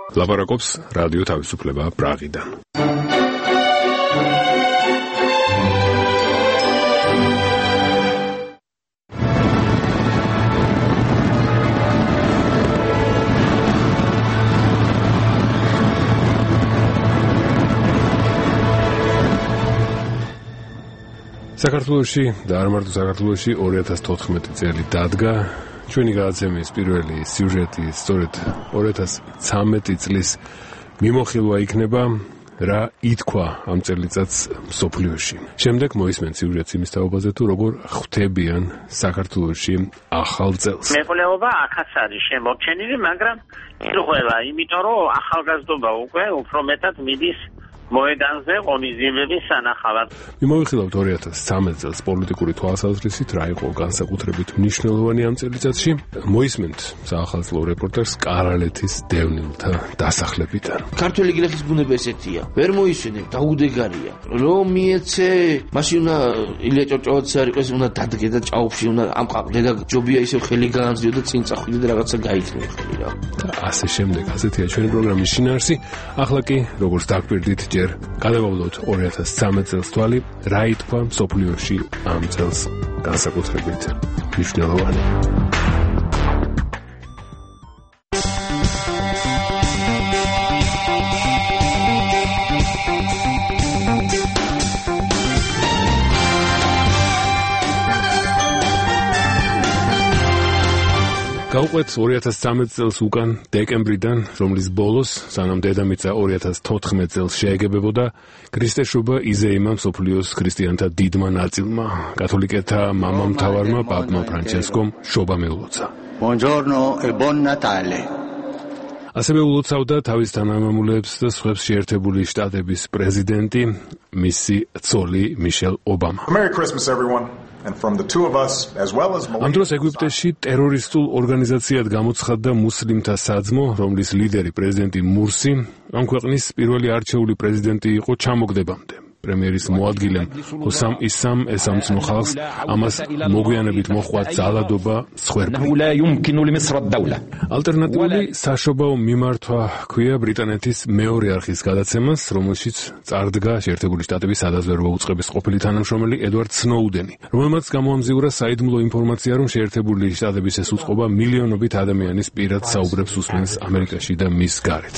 ლაპარაკობს რადიო თავისუფლება პრაღიდან. საქართველოში და არ მარტო საქართველოში 2014 წელი დადგა. ჩვენი გადაცემის პირველი სიუჟეტი სწორედ 2013 წლის მიმოხილვა იქნება, რა ითქვა ამ წელიწადს მსოფლიოში. შემდეგ მოისმენთ სიუჟეტს იმის თაობაზე, თუ როგორ ხვდებიან საქართველოში ახალ წელს. მეყოლეობა აქაც არის შემორჩენილი, მაგრამ ირღვევა, იმიტომ რომ ახალგაზრდობა უკვე უფრო მეტად მიდის მოედანზე ღონისძიებების სანახავად. მიმოვიხილავთ 2013 წელს პოლიტიკური თვალსაზრისით, რა იყო განსაკუთრებით მნიშვნელოვანი ამ წელიწადში. მოისმენთ საახალწლო რეპორტაჟს კარალეთის დევნილთა დასახლებიდან. ქართველი გლეხის ბუნება ესეთია. ვერ მოისვენებ, დაუდეგარია. რომ მიეცე, მაშინ უნდა ილია ჭავჭავაძე არ იყოს, უნდა დადგე და ჭაობში უნდა ამყაყდე და ჯობია ისევ ხელი გაანძლიო და წინ წახვიდე და რაღაცა გაიქნე ხელი რა. და ასე შემდეგ, ასეთია ჩვენი პროგრამის შინაარსი. ახლა კი, როგორც დაგკვირდით, ჯერ გადავავლოთ 2013 წელს თვალი, რა ითქვა მსოფლიოში ამ წელს განსაკუთრებით მნიშვნელოვანი. გავყვეთ 2013 წელს უკან დეკემბრიდან, რომლის ბოლოს, სანამ დედამიწა 2014 წელს შეეგებებოდა, ქრისტეშობა იზეიმა მსოფლიოს ქრისტიანთა დიდმა ნაწილმა, კათოლიკეთა მამამთავარმა პაპმა ფრანჩესკომ შობა მიულოცა. Buongiorno e buon Natale. ასევე ულოცავდა თავის თანამემამულეებს და სხვებს შეერთებული შტატების პრეზიდენტი, მისი ცოლი მიშელ ობამა. Merry Christmas everyone. And from the two of us, as well as ამ დროს ეგვიპტეში ტერორისტულ ორგანიზაციად გამოცხადდა მუსლიმთა საძმო, რომლის ლიდერი პრეზიდენტი მურსი, ამ ქვეყნის პირველი არჩეული პრეზიდენტი იყო ჩამოგდებამდე. პრემიერის მოადგილემ ჰოსამ ისამ ესამცნო ხალხს, ამას მოგვიანებით მოჰყვა ძალადობა სხვერპლი. ალტერნატიული საშობაო მიმართვა ჰქვია ბრიტანეთის მეორე არხის გადაცემას, რომელშიც წარდგა შეერთებული შტატების სადაზვერვო უწყების ყოფილი თანამშრომელი ედვარდ სნოუდენი, რომელმაც გამოამზიურა საიდუმლო ინფორმაცია, რომ შეერთებული შტატების ეს უწყობა მილიონობით ადამიანის პირად საუბრებს უსმენს ამერიკაში და მის გარეთ.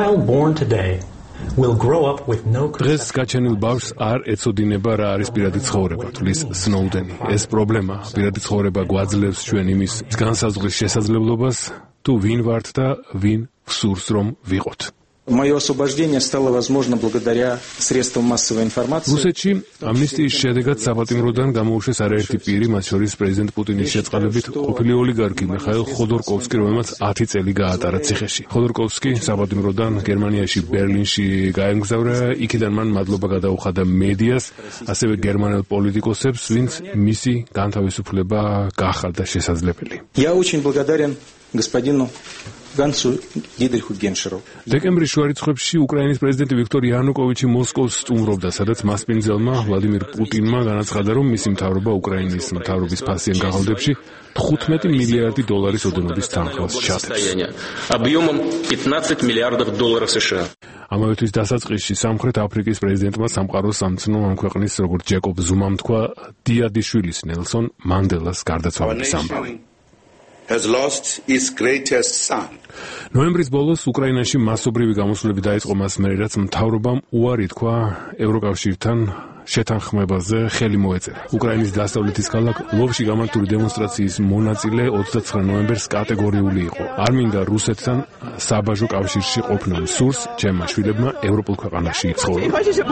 დღეს გაჩენილ ბავშვს არ ეწოდინება რა არის პირადი ცხოვრება, თვლის სნოუდენი. ეს პრობლემა, პირადი ცხოვრება გვაძლევს ჩვენ იმის განსაზღვრის შესაძლებლობას, თუ ვინ ვართ და ვინ გსურს რომ ვიყოთ. Мое освобождение стало возможно благодаря средствам массовой информации. რუსეთში ამნისტიის შედეგად საპატიმროდან გამოუშვეს არაერთი პირი, მათ შორის პრეზიდენტ პუტინის შეწყალებით ყოფილი ოლიგარქი მიხაილ ხოდორკოვსკი, რომელმაც 10 წელი გაატარა ციხეში. ხოდორკოვსკი საპატიმროდან გერმანიაში ბერლინში გაემგზავრა, იქიდან მან მადლობა გადაუხადა მედიას, ასევე გერმანელ პოლიტიკოსებს, ვინც მისი განთავისუფლება გახადა შესაძლებელი. Я очень благодарен господину Гансу Дидриху Геншеру. დეკემბრის შუარიცხვებში უკრაინის პრეზიდენტი ვიქტორ იანუკოვიჩი მოსკოვს სტუმრობდა, სადაც მასპინძელმა ვლადიმირ პუტინმა განაცხადა, რომ მისი მთავრობა უკრაინის მთავრობის ფასიან გაღალდებში 15 მილიარდი დოლარის ოდენობის თანხმას ჩადებს. Объемом 15 миллиардов долларов США. ამავე თვის დასაწყისში სამხრეთ აფრიკის პრეზიდენტმა სამყაროს სამცნო ამ ქვეყნის, როგორც ჯეკობ ზუმამ თქვა, დიადიშვილის ნელსონ მანდელას გარდაცვალების ამბავი. Has lost its greatest son. ნოემბრის ბოლოს უკრაინაში მასობრივი გამოსვლები დაიწყო მას მერე, რაც მთავრობამ უარი თქვა ევროკავშირთან შეთანხმებაზე ხელი მოეწერა. უკრაინის დასავლეთის ქალაქ ლვოვში გამართული დემონსტრაციის მონაწილე 29 ნოემბერს კატეგორიული იყო. არ მინდა რუსეთთან საბაჟო კავშირში ყოფნა, სურს ჩემმა შვილებმა ევროპულ ქვეყანაში იცხოვრონ.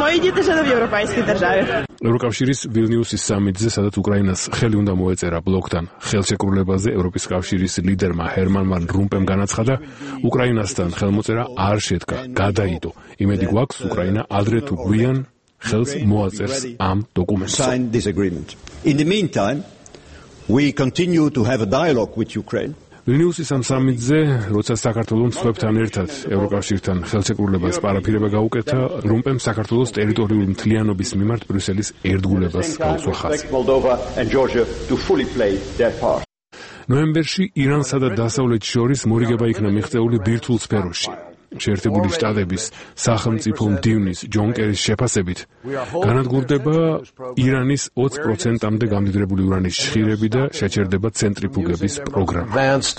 ევროკავშირის ვილნიუსის სამიტზე, სადაც უკრაინას ხელი უნდა მოეწერა ბლოკთან ხელშეკრულებაზე, ევროპის კავშირის ლიდერმა ჰერმან ვან რომპემ განაცხადა, უკრაინასთან ხელმოწერა არ შედგა, გადაიდო. იმედი გვაქვს, უკრაინა ადრე თუ გვიან ხელს მოაწერს ამ დოკუმენტს. In the meantime, we continue to have a dialogue with Ukraine. ვილნიუსის ამ სამიტზე, როცა საქართველოს მსხვერპლთან ერთად ევროკავშირთან ხელშეკრულებას პარაფირება გაუკეთა, რომპემ საქართველოს ტერიტორიული მთლიანობის მიმართ ბრიუსელის ერთგულებას გაუსვა ხაზი. ნოემბერში ირანსა და დასავლეთს შორის მორიგება იქნა მიღწეული ბირთვულ სფეროში. შეერთებული შტატების სახელმწიფო მდივნის ჯონ კერის შეფასებით, განადგურდება ირანის 20%-მდე გამდიდრებული ურანის შხირები და შეჩერდება ცენტრიფუგების პროგრამა.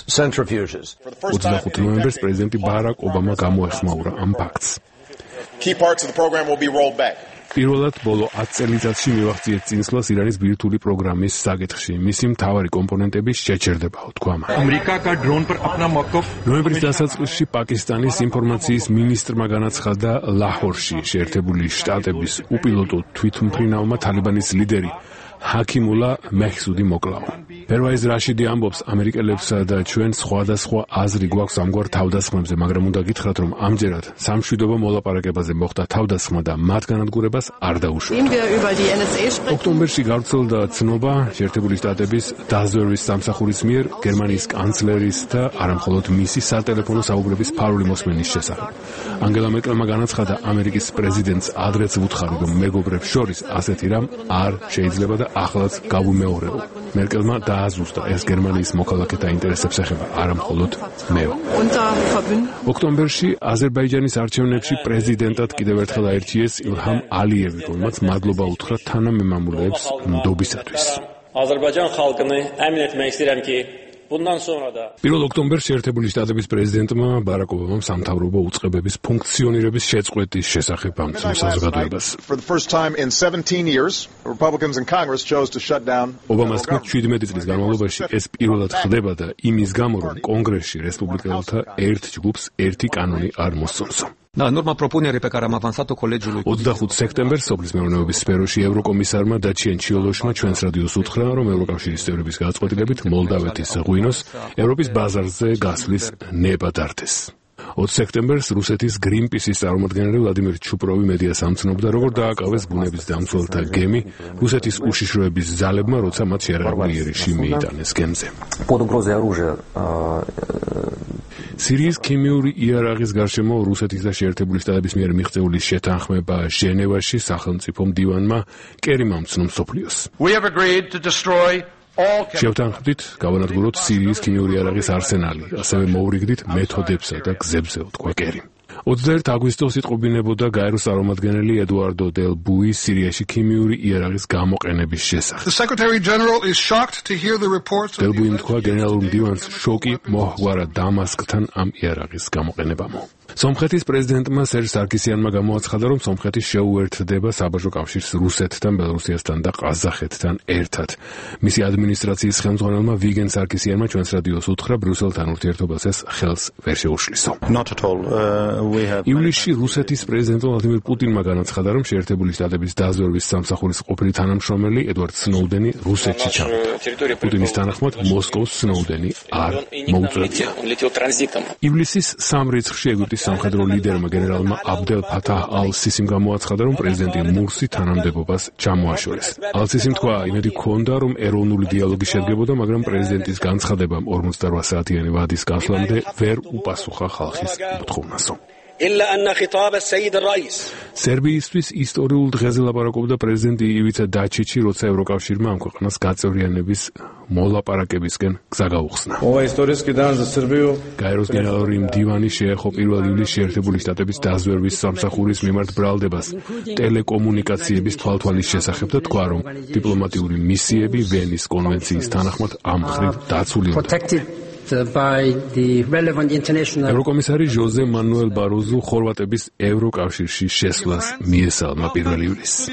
25 ნოემბერს პრეზიდენტი ბარაკ ობამა გამოეხმაურა ამ ფაქტს. Key parts of the program will be rolled back. პირველად ბოლო 10 წელიწადში მივახციეთ წინსვლას ირანის ბირთვული პროგრამის საკითხში. მისი მთავარი კომპონენტების შეჩერდებაო, თქვა მან. ნოემბრის დასაწყისში პაკისტანის ინფორმაციის მინისტრმა განაცხადა ლაჰორში შეერთებული შტატების უპილოტო თვითმფრინავმა თალიბანის ლიდერი ჰაკიმულა მეჰსუდი მოკლაო. პერვაიზ რაშიდი ამბობს, ამერიკელებსა და ჩვენ სხვადასხვა აზრი გვაქვს ამგვარ თავდასხმებზე, მაგრამ უნდა გითხრათ, რომ ამჯერად სამშვიდობო მოლაპარაკებაზე მოხდა თავდასხმა და მათ განადგურებას არ დაუშვათ. ოქტომბერში გავრცელდა ცნობა შეერთებული შტატების დაზვერვის სამსახურის მიერ გერმანიის კანცლერის და არამხოლოდ მისი სატელეფონო საუბრების ფარული მოსმენის შესახებ. ანგელა მერკელმა განაცხადა, ამერიკის პრეზიდენტს ადრეც ვუთხარი, რომ მეგობრებს შორის ასეთი რამ არ შეიძლება და ახლაც გავუმეორებო. მერკელმა დააზუსტა, ეს გერმანიის მოქალაქეთა ინტერესებს ეხება, არა მხოლოდ მეო. ოქტომბერში აზერბაიჯანის არჩევნებში პრეზიდენტად კიდევ ერთხელ აირჩიეს ილჰამ ალიევი, რომელმაც მადლობა უთხრა თანამემამულეებს ნდობისათვის. Azərbaycan xalqını əmin etmək istəyirəm ki, bundan sonra da 1 ოქტომბერს შეერთებული შტატების პრეზიდენტმა ბარაკ ობამამ სამთავრობო უწყებების ფუნქციონირების შეწყვეტის შესახებ ამცნო საზოგადოებას. For the first time in 17 years, Republicans in Congress chose to shut down. ობამას თქმით, 17 წლის განმავლობაში ეს პირველად ხდება და იმის გამო, რომ კონგრესში რესპუბლიკელთა ერთ ჯგუფს ერთი კანონი არ მოსწონსო. 25 სექტემბერს სოფლის მეურნეობის სფეროში ევროკომისარმა დაჩიენ ჩიოლოშმა ჩვენს რადიოს უთხრა, რომ ევროკავშირის წევრების გადაწყვეტილებით მოლდავეთის ღვინოს ევროპის ბაზარზე გასვლის ნება დარჩეს. 20 სექტემბერს რუსეთის გრინპისის წარმომადგენელი ვლადიმერ ჩუპროვი მედიას ამცნობდა, როგორ დააკავეს ბუნების დამცველთა გემი რუსეთის უშიშროების ძალებმა, როცა მათ შეერაღებული იერიში მიიტანეს გემზე. სირიის ქიმიური იარაღის გარშემო რუსეთის და შეერთებული შტატების მიერ მიღწეული შეთანხმება ჟენევაში სახელმწიფო მდივანმა კერიმ ამცნო მსოფლიოს. შევთანხმდით გავანადგუროთ სირიის ქიმიური იარაღის არსენალი, ასევე მოურიგდით მეთოდებსა და გზებზე, თქვა კერიმ. 21 აგვისტოს იტყობინებოდა გაეროს წარმომადგენელი ედუარდო დელ ბუი სირიაში ქიმიური იარაღის გამოყენების შესახებ. დელ ბუიმ თქვა, გენერალურ მდივანს შოკი მოჰგვარა დამასკთან ამ იარაღის გამოყენებამ. სომხეთის პრეზიდენტმა სერჟ სარკისიანმა გამოაცხადა, რომ სომხეთი შეუერთდება საბაჟო კავშირს რუსეთთან, ბელორუსიასთან და ყაზახეთთან ერთად. მისი ადმინისტრაციის ხელმძღვანელმა ვიგენ სარკისიანმა ჩვენს რადიოს უთხრა, ბრიუსელთან ურთიერთობას ეს ხელს ვერ შეუშლისო. ივლისში რუსეთის პრეზიდენტ ვლადიმირ პუტინმა განაცხადა, რომ შეერთებული შტატების დაზვერვის სამსახურის ყოფილი თანამშრომელი ედვარდ სნოუდენი რუსეთში ჩავიდა. პუტინის თანახმად მოსკოვს სნოუდენი არ მოუწევია. ივლისის 3 რიცხვში ეგვიპტის სამხედრო ლიდერმა გენერალმა აბდელ ფათაჰ ალ-სისიმ გამოაცხადა, რომ პრეზიდენტი მურსი თანამდებობას ჩამოაშორეს. ალ-სისიმ თქვა, იმედი ჰქონდა, რომ ეროვნული დიალოგი შედგებოდა, მაგრამ პრეზიდენტის განცხადებამ 48 საათიანი ვადის გასვლამდე ვერ უპასუხა ხალხის მოთხოვნასო. სერბიისთვის ისტორიულ დღეზე ლაპარაკობდა პრეზიდენტი ივიცა დაჩიჩი, როცა ევროკავშირმა ამ ქვეყანას გაწევრიანების მოლაპარაკებისკენ გზა გაუხსნა. გაეროს გენერალური მდივანი შეეხო 1 ივლისს შეერთებული შტატების დაზვერვის სამსახურის მიმართ ბრალდებას ტელეკომუნიკაციების თვალთვალის შესახებ და თქვა, რომ დიპლომატიური მისიები ვენის კონვენციის თანახმად ამ მხრივ დაცული უნდა. ევროკომისარი ჟოზე მანუელ ბაროზუ ხორვატების ევროკავშირში შესვლას მიესალმა 1 ივლისს.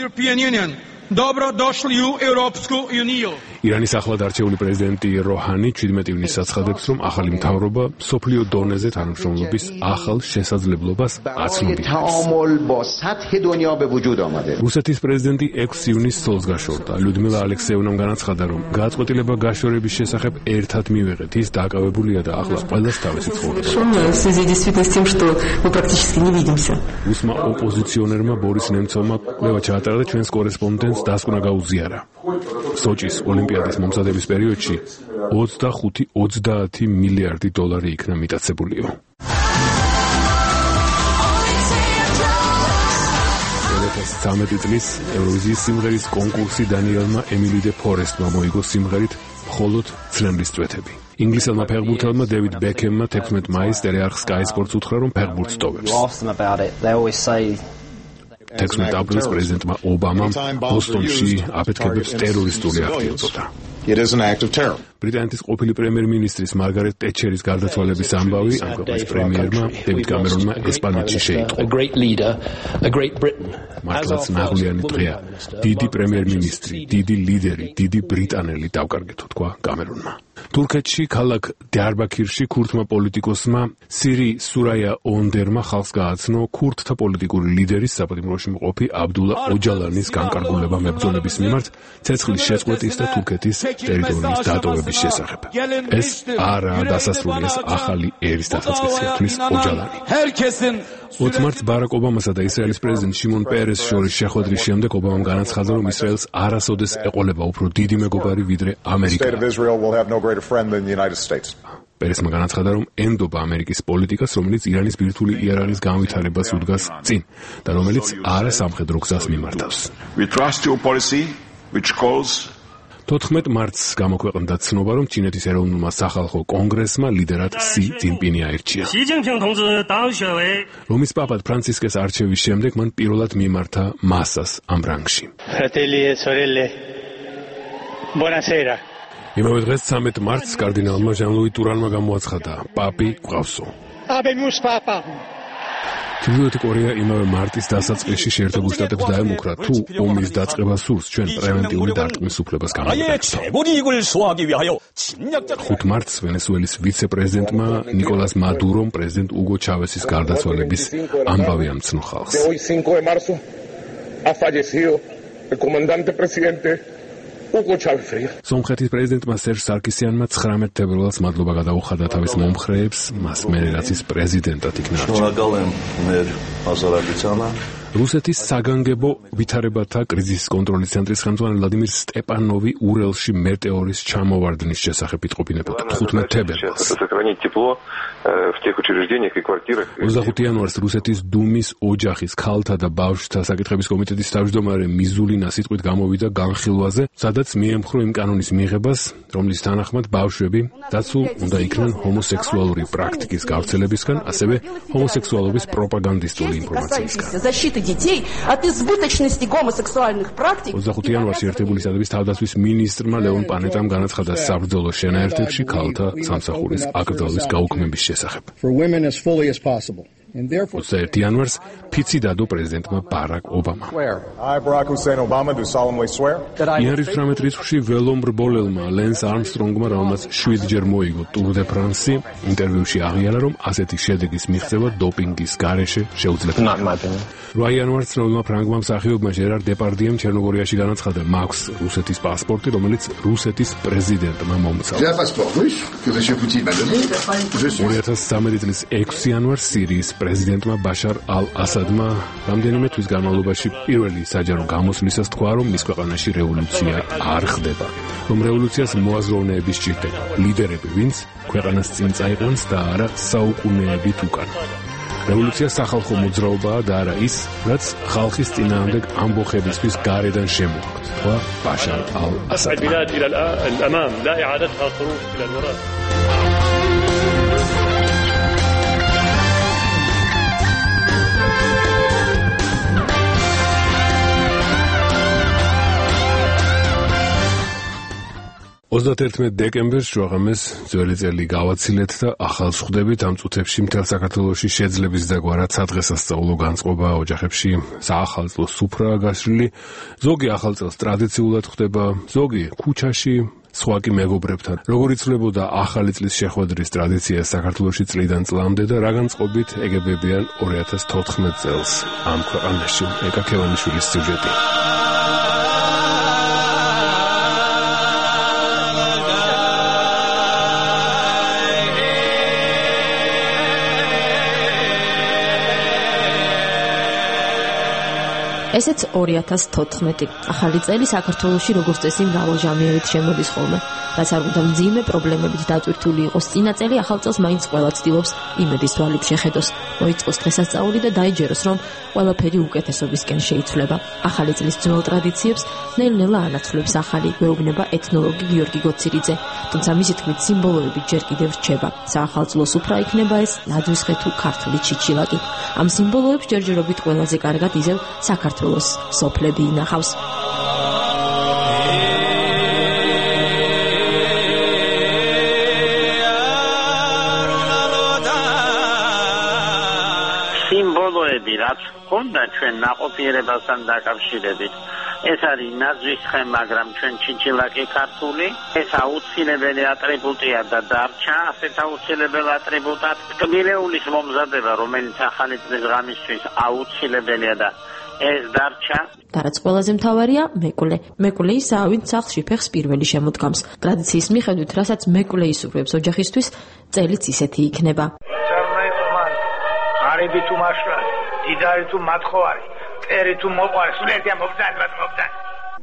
ირანის ახლად არჩეული პრეზიდენტი როჰანი 17 ივნისს აცხადებს, რომ ახალი მთავრობა მსოფლიო დონეზე თანამშრომლობის ახალ შესაძლებლობას აცნობიერებს. რუსეთის პრეზიდენტი 6 ივნისს ცოლს გაშორდა. ლიუდმილა ალექსეევნამ განაცხადა, რომ გადაწყვეტილება გაშორების შესახებ ერთად მივიღეთ. ის დაკავებულია და ახლა ყველას თავისი ცხოვრება. რუსმა ოპოზიციონერმა ბორის ნემცოვმა კვლევა ჩაატარა და ჩვენს კორესპონდენტს დასკვნა გაუზიარა. სოჭის ოლიმპიადის მომზადების პერიოდში 25-30 მილიარდი დოლარი იქნა მიტაცებულიო. 2013 წლის ევროვიზიის სიმღერის კონკურსი დანიელმა ემილი დე ფორესტმა მოიგო სიმღერით მხოლოდ ცრემლის წვეთები. ინგლისელმა ფეხბურთელმა დევიდ ბეკემმა 16 მაისს ტელეარხ Sky Sports უთხრა, რომ ფეხბურთს ტოვებს. 16 აპრილს პრეზიდენტმა ობამამ ბოსტონში აფეთქებებს ტერორისტული აქტი უწოდა. It is an act of terror. ბრიტანეთის ყოფილი პრემიერ-მინისტრის მარგარეტ ტეტჩერის გარდაცვალების ამბავი ამ ქვეყნის პრემიერმა დევიდ კამერონმა ესპანეთში შეიტყო. მართლაც ნაღვლიანი დღეა. დიდი პრემიერ-მინისტრი, დიდი ლიდერი, დიდი ბრიტანელი დავკარგეთო, თქვა კამერონმა. თურქეთში ქალაქ დიარბაქირში ქურთმა პოლიტიკოსმა სირი სურაია ოնդერმა ხალხს გააცნო ქურთთა პოლიტიკური ლიდერის საპატიმროში მყოფი აბდულა ოჯალანის განკარგულება მებრძოლების მიმართ ცეცხლის შეწყვეტის და თურქეთის ტერიტორიის დატოვების შესახებ. ეს არაა დასასრული, ეს ახალი ერის დასაწყისია, თვლის ოჯალანი. 20 მარტს ბარაკ ობამასა და ისრაელის პრეზიდენტ შიმონ პერესს შორის შეხვედრის შემდეგ ობამამ განაცხადა, რომ ისრაელს არასოდეს ეყოლება უფრო დიდი მეგობარი ვიდრე ამერიკა. პერესმა განაცხადა, რომ ენდობა ამერიკის პოლიტიკას, რომელიც ირანის ბირთვული იარაღის განვითარებას უდგას წინ და რომელიც არა სამხედრო გზას მიმართავს. 14 მარტს გამოქვეყნდა ცნობა, რომ ჩინეთის ეროვნულმა სახალხო კონგრესმა ლიდერად სი ძინპინი აირჩია. რომის პაპად ფრანცისკეს არჩევის შემდეგ მან პირველად მიმართა მასას ამ რანგში. იმავე დღეს 13 მარტს კარდინალმა ჟან-ლუი ტურანმა გამოაცხადა, პაპი გვყავსო. ჩრდილოეთი კორეა იმავე მარტის დასაწყისში შეერთებულ შტატებს დაემუქრა, თუ ომის დაწყება სურს, ჩვენ პრევენტიული დარტყმის უფლებას გამოვიყენებთ. 5 მარტს ვენესუელის ვიცე-პრეზიდენტმა ნიკოლას მადურომ პრეზიდენტ უგო ჩავესის გარდაცვალების ამბავი ამცნო ხალხს. სომხეთის პრეზიდენტმა სერჟ სარკისიანმა 19 თებერვალს მადლობა გადაუხადა თავის მომხრეებს, მას მერე რაც ის პრეზიდენტად იქნა არჩეული. რუსეთის საგანგებო ვითარებათა კრიზისის კონტროლის ცენტრის ხელმძღვანელი ვლადიმირ სტეპანოვი ურელში მეტეორის ჩამოვარდნის შესახებ იტყობინებოდა 15 თებერვალს. 25 იანვარს რუსეთის დუმის ოჯახის, ქალთა და ბავშვთა საკითხების კომიტეტის თავმჯდომარე მიზულინა სიტყვით გამოვიდა განხილვაზე, სადაც მიემხრო იმ კანონის მიღებას, რომლის თანახმად ბავშვები დაცულ უნდა იქნენ ჰომოსექსუალური პრაქტიკის გავრცელებისგან, ასევე ჰომოსექსუალობის პროპაგანდისტული ინფორმაციისგან. детей от избыточности гомосексуальных практик. 25 იანვარს ერთებული სტატების თავდაცვის მინისტრმა ლეონ პანეტამ განაცხადა საბრძოლო შენაერთებში ქალთა სამსახურის აკრძალვის გაუქმების შესახებ. 21 იანვარს ფიცი დადო პრეზიდენტმა ბარაკ ობამამ. იანვრის 18 რიცხვში ველომრბოლელმა ლენს არმსტრონგმა, რომელმაც 7 ჯერ მოიგო ტურ დე ფრანსი, ინტერვიუში აღიარა, რომ ასეთი შედეგის მიღწევა დოპინგის გარეშე შეუძლებელია. 8 იანვარს ცნობილმა ფრანგმა მსახიობმა ჟერარ დეპარდიემ ჩერნოგორიაში განაცხადა, მაქვს რუსეთის პასპორტი, რომელიც რუსეთის პრეზიდენტმა მომცალა. 2013 წლის 6 იანვარს სირიის პრეზიდენტმა ბაშარ ალ-ასადმა რამდენიმე თვის განმავლობაში პირველი საჯარო გამოსვლისას თქვა, რომ მის ქვეყანაში რევოლუცია არ ხდება, რომ რევოლუციას მოაზროვნეები სჭირდება, ლიდერები, ვინც ქვეყანას წინ წაიყვანს და არა საუკუნეებით უკან. რევოლუცია სახალხო მოძრაობაა და არა ის, რაც ხალხის წინააღმდეგ ამბოხებისთვის გარედან შემოაქვთ, თქვა ბაშარ ალ-ასადმა. $31 დეკემბერს შუაღამეს ძველი წელი გავაცილეთ და ახალ ხვდებით ამ წუთებში მთელ საქართველოში შეძლების დაგვარად სადღესასწაულო განწყობა ოჯახებში საახალწლო სუფრაა გაშლილი, ზოგი ახალ წელს ტრადიციულად ხვდება, ზოგი ქუჩაში, სხვა კი მეგობრებთან. როგორ იცვლებოდა ახალი წლის შეხვედრის ტრადიცია საქართველოში წლიდან წლამდე და რა განწყობით ეგებებიან 2014 წელს ამ ქვეყანაში. ეკა ქევანიშვილის სიუჟეტი. ესეც 2014. ახალი წელი საქართველოში როგორც წესი მრავალჟამიერით შემოდის ხოლმე. რაც არ უნდა მძიმე პრობლემებით დატვირთული იყოს წინა წელი, ახალ წელს მაინც ყველა ცდილობს იმედის თვალით შეხედოს. მოიწყოს დღესასწაული და დაიჯეროს, რომ ყველაფერი უკეთესობისკენ შეიცვლება. ახალი წლის ძველ ტრადიციებს ნელ-ნელა ანაცვლებს ახალი, გვეუბნება ეთნოლოგი გიორგი გოცირიძე. თუმცა მისი თქმით სიმბოლოები ჯერ კიდევ რჩება. საახალწლო სუფრა იქნება ეს ნაძვისხე თუ ქართული ჩიჩილაკი. ამ სიმბოლოებს ჯერჯერობით ყველაზე კარგად იზევ საქართველოს სოფლები ინახავს. სიმბოლოები რაც ჰქონდა ჩვენ ნაყოფიერებასთან დაკავშირებით, ეს არის ნაძვისხე, მაგრამ ჩვენ ჩიჩილაკი ქართული, ეს აუცილებელი ატრიბუტია და დარჩა ასეთ აუცილებელ ატრიბუტად. ტკბილეულის მომზადება, რომელიც ახალი წლის ღამისთვის აუცილებელია და ეს დარჩა. და რაც ყველაზე მთავარია, მეკვლე. მეკვლე ისაა, ვინც სახლში ფეხს პირველი შემოდგამს. ტრადიციის მიხედვით, რასაც მეკვლე ისურვებს ოჯახისთვის, წელიც ისეთი იქნება. ღარიბი თუ მაშრალი, დიდარი თუ მათხოვარი, წერი თუ მოყვარი, სულ ერთია მობძანებად მობძან.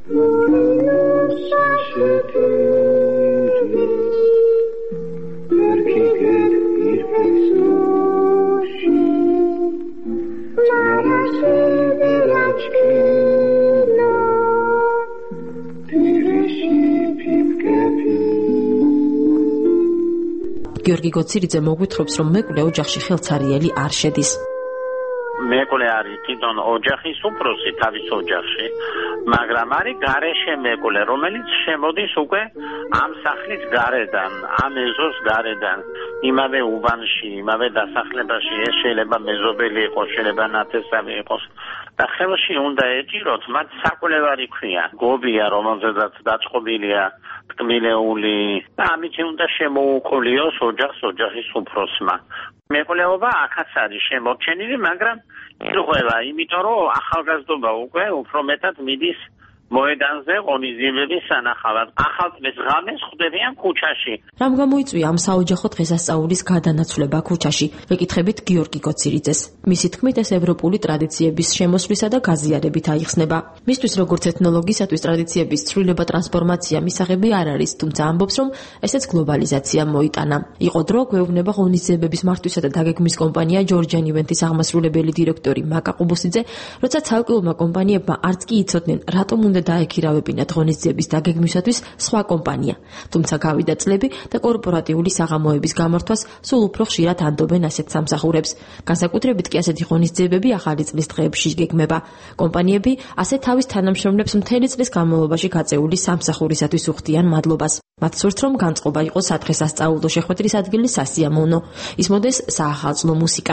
გიორგი გოცირიძე მოგვითხრობს, რომ მეკვლე ოჯახში ხელცარიელი არ შედის. მეკვლე არის თვითონ ოჯახის უფროსი თავის ოჯახში, მაგრამ არის გარეშე მეკვლე, რომელიც შემოდის უკვე ამ სახლის გარედან, ამ ეზოს გარედან, იმავე უბანში, იმავე დასახლებაში. ეს შეიძლება მეზობელი იყოს, შეიძლება ნათესავი იყოს და ხელში უნდა ეჭიროთ, მათ საკვლევარი ქვია, გობია, რომელზედაც დაწყობილია ტკბილეული და ამით უნდა შემოუყოლიოს ოჯახს ოჯახის უფროსმა. მეკვლეობა აქაც არის შემორჩენილი, მაგრამ ირღვევა, იმიტომ რომ ახალგაზრდობა უკვე უფრო მეტად მიდის მოედანზე ღონისძიებების სანახავად. ახალ წლის ღამეს ხვდებიან ქუჩაში. რამ გამოიწვია ამ საოჯახო დღესასწაულის გადანაცვლება ქუჩაში? ვეკითხებით გიორგი გოცირიძეს. მისი თქმით, ეს ევროპული ტრადიციების შემოსვლისა და გაზიარებით აიხსნება. მისთვის როგორც ეთნოლოგისათვის ტრადიციების ცვლილება ტრანსფორმაცია მისაღები არ არის, თუმცა ამბობს, რომ ესეც გლობალიზაციამ მოიტანა. იყო დრო, გვეუბნება ღონისძიებების მართვისა და დაგეგმვის კომპანია ჯორჯან ივენთის აღმასრულებელი დირექტორი მაკა ყუბოსიძე, როცა ცალკეულმა კომპანიებმა არც კი იცოდნენ, რატომ უნდა დაექირავებინათ ღონისძიების დაგეგმვისათვის სხვა კომპანია. თუმცა გავიდა წლები და კორპორატიული საღამოების გამართვას სულ უფრო ხშირად ანდობენ ასეთ სამსახურებს. განსაკუთრებით კი ასეთი ღონისძიებები ახალი წლის დღეებში გეგმება. კომპანიები ასე თავის თანამშრომლებს მთელი წლის განმავლობაში გაწეული სამსახურისათვის უხდიან მადლობას. მათ სურთ, რომ განწყობა იყოს სადღესასწაულო შეხვედრის ადგილი სასიამოვნო. ისმოდეს საახალწლო მუსიკა.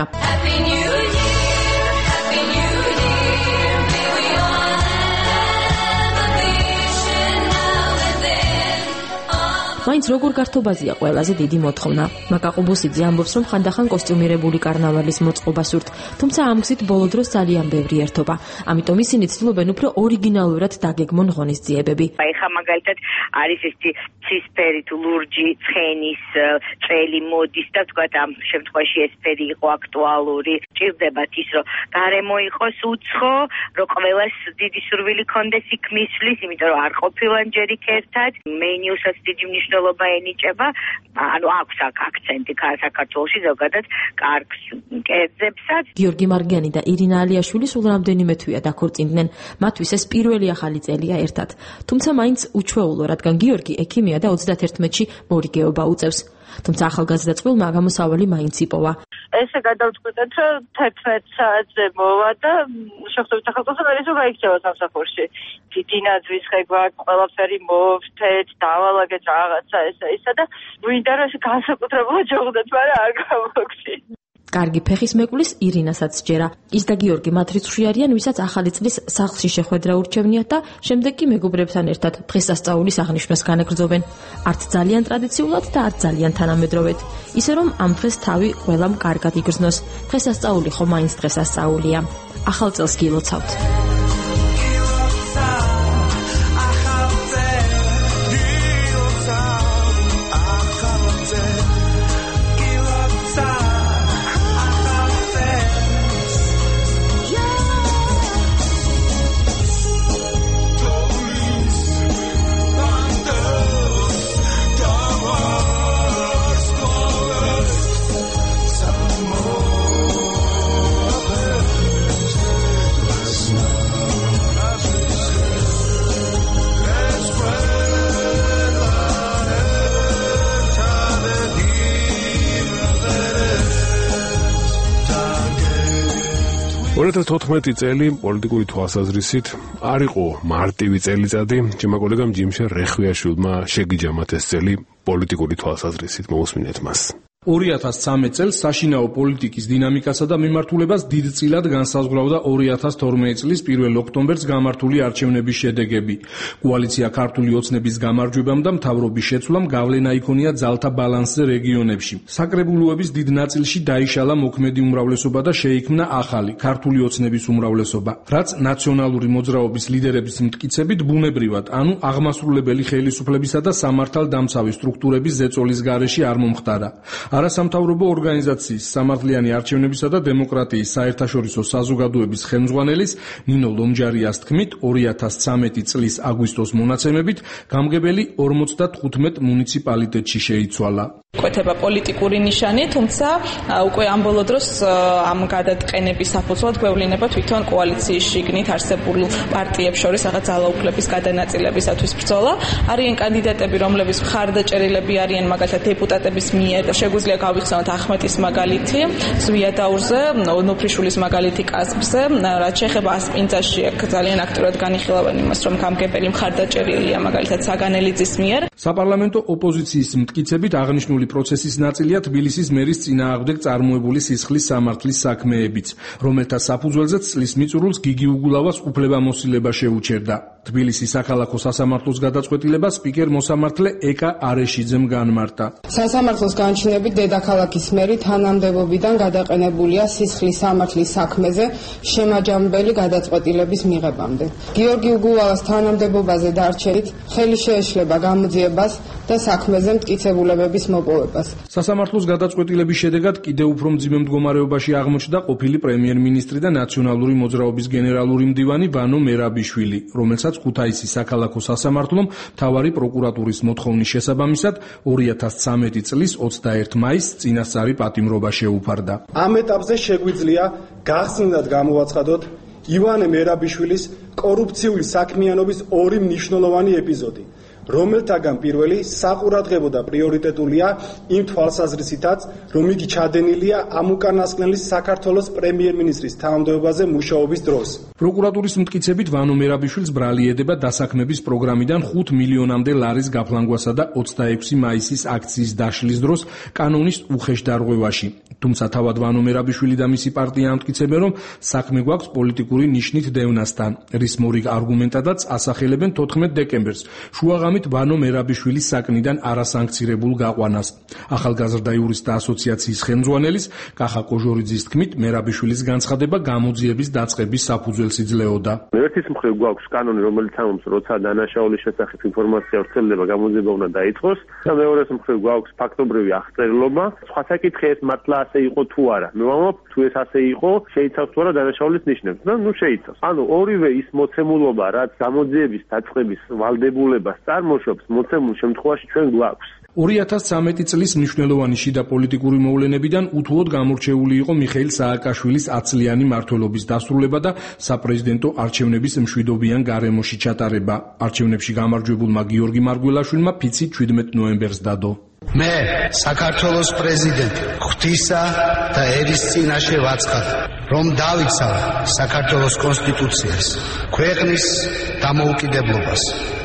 მაინც როგორ გართობაზია ყველაზე დიდი მოთხოვნა. მაკა ყუბოსიძე ამბობს, რომ ხანდახან კოსტიუმირებული კარნავალის მოწყობა სურთ, თუმცა ამ გზით ბოლო დროს ძალიან ბევრი ერთობა. ამიტომ ისინი ცდილობენ უფრო ორიგინალურად დაგეგმონ ღონისძიებები. ხა მაგალითად არის ეს ცისფერი თუ ლურჯი ცხენის წელი მოდის და თქვა ამ შემთხვევაში ეს ფერი იყო აქტუალური. ჭირდებათ ის, რომ გარემო იყოს უცხო, რომ ყველას დიდი სურვილი კონდეს იქ მისვლის, იმიტომ რომ არ ყოფილან ჯერ იქ ერთად. მენიუსაც დიდი მნიშვნელობა ენიჭება, ანუ აქვს აქცენტი საქართველოში ზოგადად კარგს კერძებსაც. გიორგი მარგიანი და ირინა ალიაშვილი სულ რამდენიმე თვეა დაქორწინდნენ. მათთვის ეს პირველი ახალი წელია ერთად. თუმცა მაინც უჩვეულო, რადგან გიორგი ექიმია და 31-ში მორიგეობა უწევს. თუმცა ახალგაზრდა წყვილმა გამოსავალი მაინც იპოვა. ესე გადავწყვიტეთ, რომ 11 საათზე მოვა და შეხვდებით ახალგაზრდას და ისო გაიქცევა სამსახურში. დიდი ნაძვისხე გვაქვს, ყველაფერი მოვთეთ, დავალაგეთ რაღაცა ისა და ვინდა რომ განსაკუთრებულად ჯողდეთ, მაგრამ არ გამოგცი. კარგი ფეხის მეკვლის ირინასაც ჯერა. ის და გიორგი მათ რიცხვში არიან, ვისაც ახალი წლის სახლში შეხვედრა ურჩევნიათ და შემდეგ კი მეგობრებთან ერთად დღესასწაულის აღნიშვნას განაგრძობენ. არც ძალიან ტრადიციულად და არც ძალიან თანამედროვედ. ისე რომ ამ დღეს თავი ყველამ კარგად იგრძნოს. დღესასწაული ხო მაინც დღესასწაულია. ახალ წელს გილოცავთ. 2014 წელი პოლიტიკური თვალსაზრისით არ იყო მარტივი წელიწადი. ჩემმა კოლეგამ ჯიმშა რეხვიაშვილმა შეგიჯამათ ეს წელი პოლიტიკური თვალსაზრისით. მოусმინეთ მას. 2013 წელს საშინაო პოლიტიკის დინამიკასა და მიმართულებას დიდწილად განსაზღვრავდა 2012 წლის 1 ოქტომბერს გამართული არჩევნების შედეგები. კოალიცია ქართული ოცნების გამარჯვებამ და მთავრობის შეცვლამ გავლენა იქონია ძალთა ბალანსზე რეგიონებში. საკრებულოების დიდ ნაწილში დაიშალა მოქმედი უმრავლესობა და შეიქმნა ახალი ქართული ოცნების უმრავლესობა, რაც ნაციონალური მოძრაობის ლიდერების მტკიცებით ბუნებრივად, ანუ აღმასრულებელი ხელისუფლებისა და სამართალდამცავი სტრუქტურების ზეწოლის გარეშე არ მომხდარა. არასამთავრობო ორგანიზაციის სამართლიანი არჩევნებისა და დემოკრატიის საერთაშორისო საზოგადოების ხელმძღვანელის ნინო ლომჯარიას თქმით, 2013 წლის აგვისტოს მონაცემებით გამგებელი 55 მუნიციპალიტეტში შეიცვალა. კვეთება პოლიტიკური ნიშანი, თუმცა უკვე ამ ბოლო დროს ამ გადაწყენების საფუძვლად გვევლინება თვითონ კოალიციის შიგნით არსებულ პარტიებს შორის რაღაც ძალაუფლების გადანაწილებისათვის ბრძოლა. არიან კანდიდატები, რომლებიც მხარდაჭერილები არიან მაგალითად დეპუტატების მიერ. შეგვიძლია გავიხსენოთ ახმეტის მაგალითი, ზვიადაურზე, ნოფრიშვილის მაგალითი კასპზე, რაც შეეხება ასპინძაში ძალიან აქტიურად განიხილავენ იმას, რომ გამგებელი მხარდაჭერილია მაგალითად საგანელიძის მიერ. საპარლამენტო ოპოზიციის მტკიცებით აღნიშნული პროცესის ნაწილია თბილისის მერის წინააღმდეგ წარმოებული სისხლის სამართლის საქმეებიც, რომელთა საფუძველზეც წლის მიწურულს გიგი უგულავას უფლებამოსილება შეუჩერდა. თბილისის საქალაქო სასამართლოს გადაწყვეტილება სპიკერ მოსამართლე ეკა არეშიძემ განმარტა. სასამართლოს განჩინებით დედაქალაქის მერი თანამდებობიდან გადაყენებულია სისხლის სამართლის საქმეზე შემაჯამებელი გადაწყვეტილების მიღებამდე. გიორგი უგულავას თანამდებობაზე დარჩენით ხელი შეეშლება გამოძიებას და საქმეზე მტკიცებულებების მოპოვებას. სასამართლოს გადაწყვეტილების შედეგად კიდევ უფრო მძიმე მდგომარეობაში აღმოჩნდა ყოფილი პრემიერ-მინისტრი და ნაციონალური მოძრაობის გენერალური მდივანი ვანო მერაბიშვილი, რომელსაც ქუთაისის საქალაქო სასამართლომ მთავარი პროკურატურის მოთხოვნის შესაბამისად 2013 წლის 21 მაისს წინასწარი პატიმრობა შეუფარდა. ამ ეტაპზე შეგვიძლია გახსნილად გამოვაცხადოთ ივანე მერაბიშვილის კორუფციული საქმიანობის ორი მნიშვნელოვანი ეპიზოდი, რომელთაგან პირველი საყურადღებო და პრიორიტეტულია იმ თვალსაზრისითაც, რომ იგი ჩადენილია ამ უკანასკნელის საქართველოს პრემიერ-მინისტრის თანამდებობაზე მუშაობის დროს. პროკურატურის მტკიცებით ვანო მერაბიშვილს ბრალი ედება დასაქმების პროგრამიდან 5 მილიონამდე ლარის გაფლანგვასა და 26 მაისის აქციის დაშლის დროს კანონის უხეშ დარღვევაში. თუმცა თავად ვანო მერაბიშვილი და მისი პარტია ამტკიცებენ, რომ საქმე გვაქვს პოლიტიკური ნიშნით დევნასთან, რის მორიგ არგუმენტადაც ასახელებენ 14 დეკემბერს შუაღამით ვანო მერაბიშვილის საკნიდან არასანქცირებულ გაყვანას. ახალგაზრდა იურისტთა ასოციაციის ხელმძღვანელის კახა კოჟორიძის თქმით, მერაბიშვილის განცხადება გამოძიების დაწყების საფუძველს იძლეოდა. ერთის მხრივ გვაქვს კანონი, რომელიც ამობს, როცა დანაშაულის შესახებ ინფორმაცია ვრცელდება, გამოძიება უნდა დაიწყოს, და მეორეს მხრივ გვაქვს ფაქტობრივი აღწერილობა. სხვა საკითხი ეს მართლა ასე იყო თუ არა. მე ვამბობ, თუ ეს ასე იყო, შეიცავს თუ არა დანაშაულის ნიშნებს და შეიცავს. ანუ ორივე ის მოცემულობა, რაც გამოძიების დაწყების ვალდებულებას წარმოშობს, მოცემულ შემთხვევაში ჩვენ გვაქვს. 2013 წლის მნიშვნელოვანი შიდა პოლიტიკური მოვლენებიდან უთუოდ გამორჩეული იყო მიხეილ სააკაშვილის 10 წლიანი მმართველობის დასრულება და საპრეზიდენტო არჩევნების მშვიდობიან გარემოში ჩატარება. არჩევნებში გამარჯვებულმა გიორგი მარგველაშვილმა ფიცი 17 ნოემბერს დადო. მე საქართველოს პრეზიდენტი ღვთისა და ერის წინაშე ვაცხად, რომ დავიცავ საქართველოს კონსტიტუციას, ქვეყნის დამოუკიდებლობას,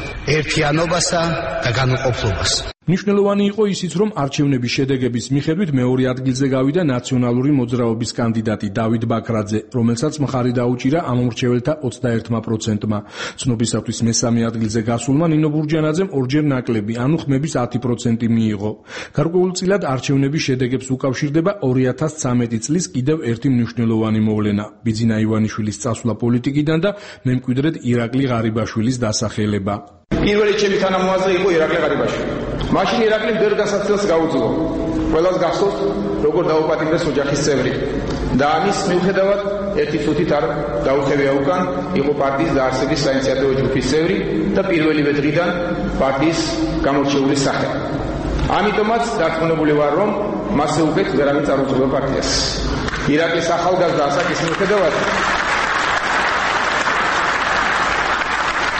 ერთიანობასა და განუყოფლობას. მნიშვნელოვანი იყო ისიც, რომ არჩევნების შედეგების მიხედვით მეორე ადგილზე გავიდა ნაციონალური მოძრაობის კანდიდატი დავით ბაქრაძე, რომელსაც მხარი დაუჭირა ამომრჩეველთა 21%-მა. ცნობისათვის მესამე ადგილზე გასულმა ნინო ბურჯანაძემ ორჯერ ნაკლები, ანუ ხმების 10% მიიღო. გარკვეულწილად არჩევნების შედეგებს უკავშირდება 2013 წლის კიდევ ერთი მნიშვნელოვანი მოვლენა, ბიძინა ივანიშვილის წასვლა პოლიტიკიდან და მემკვიდრედ ირაკლი ღარიბაშვილის დასახელება. პირველი ჩემი თანამოაზრე იყო ირაკლი ღარიბაშვილი. მაშინ ირაკლიმ ბევრ გასაცდელს გაუძლო. ყველას გახსოვთ, როგორ დაუპატიმრეს ოჯახის წევრი. და ამის მიუხედავად ერთი წუთით არ დაუხევია უკან, იყო პარტიის დაარსების საინიციატივო ჯგუფის წევრი და პირველივე დღიდან პარტიის გამორჩეული სახე. ამიტომაც დარწმუნებული ვარ, რომ მასზე უკეთ ვერავინ არ უძღვება პარტიას. ირაკლის ახალგაზრდა ასაკის მიუხედავად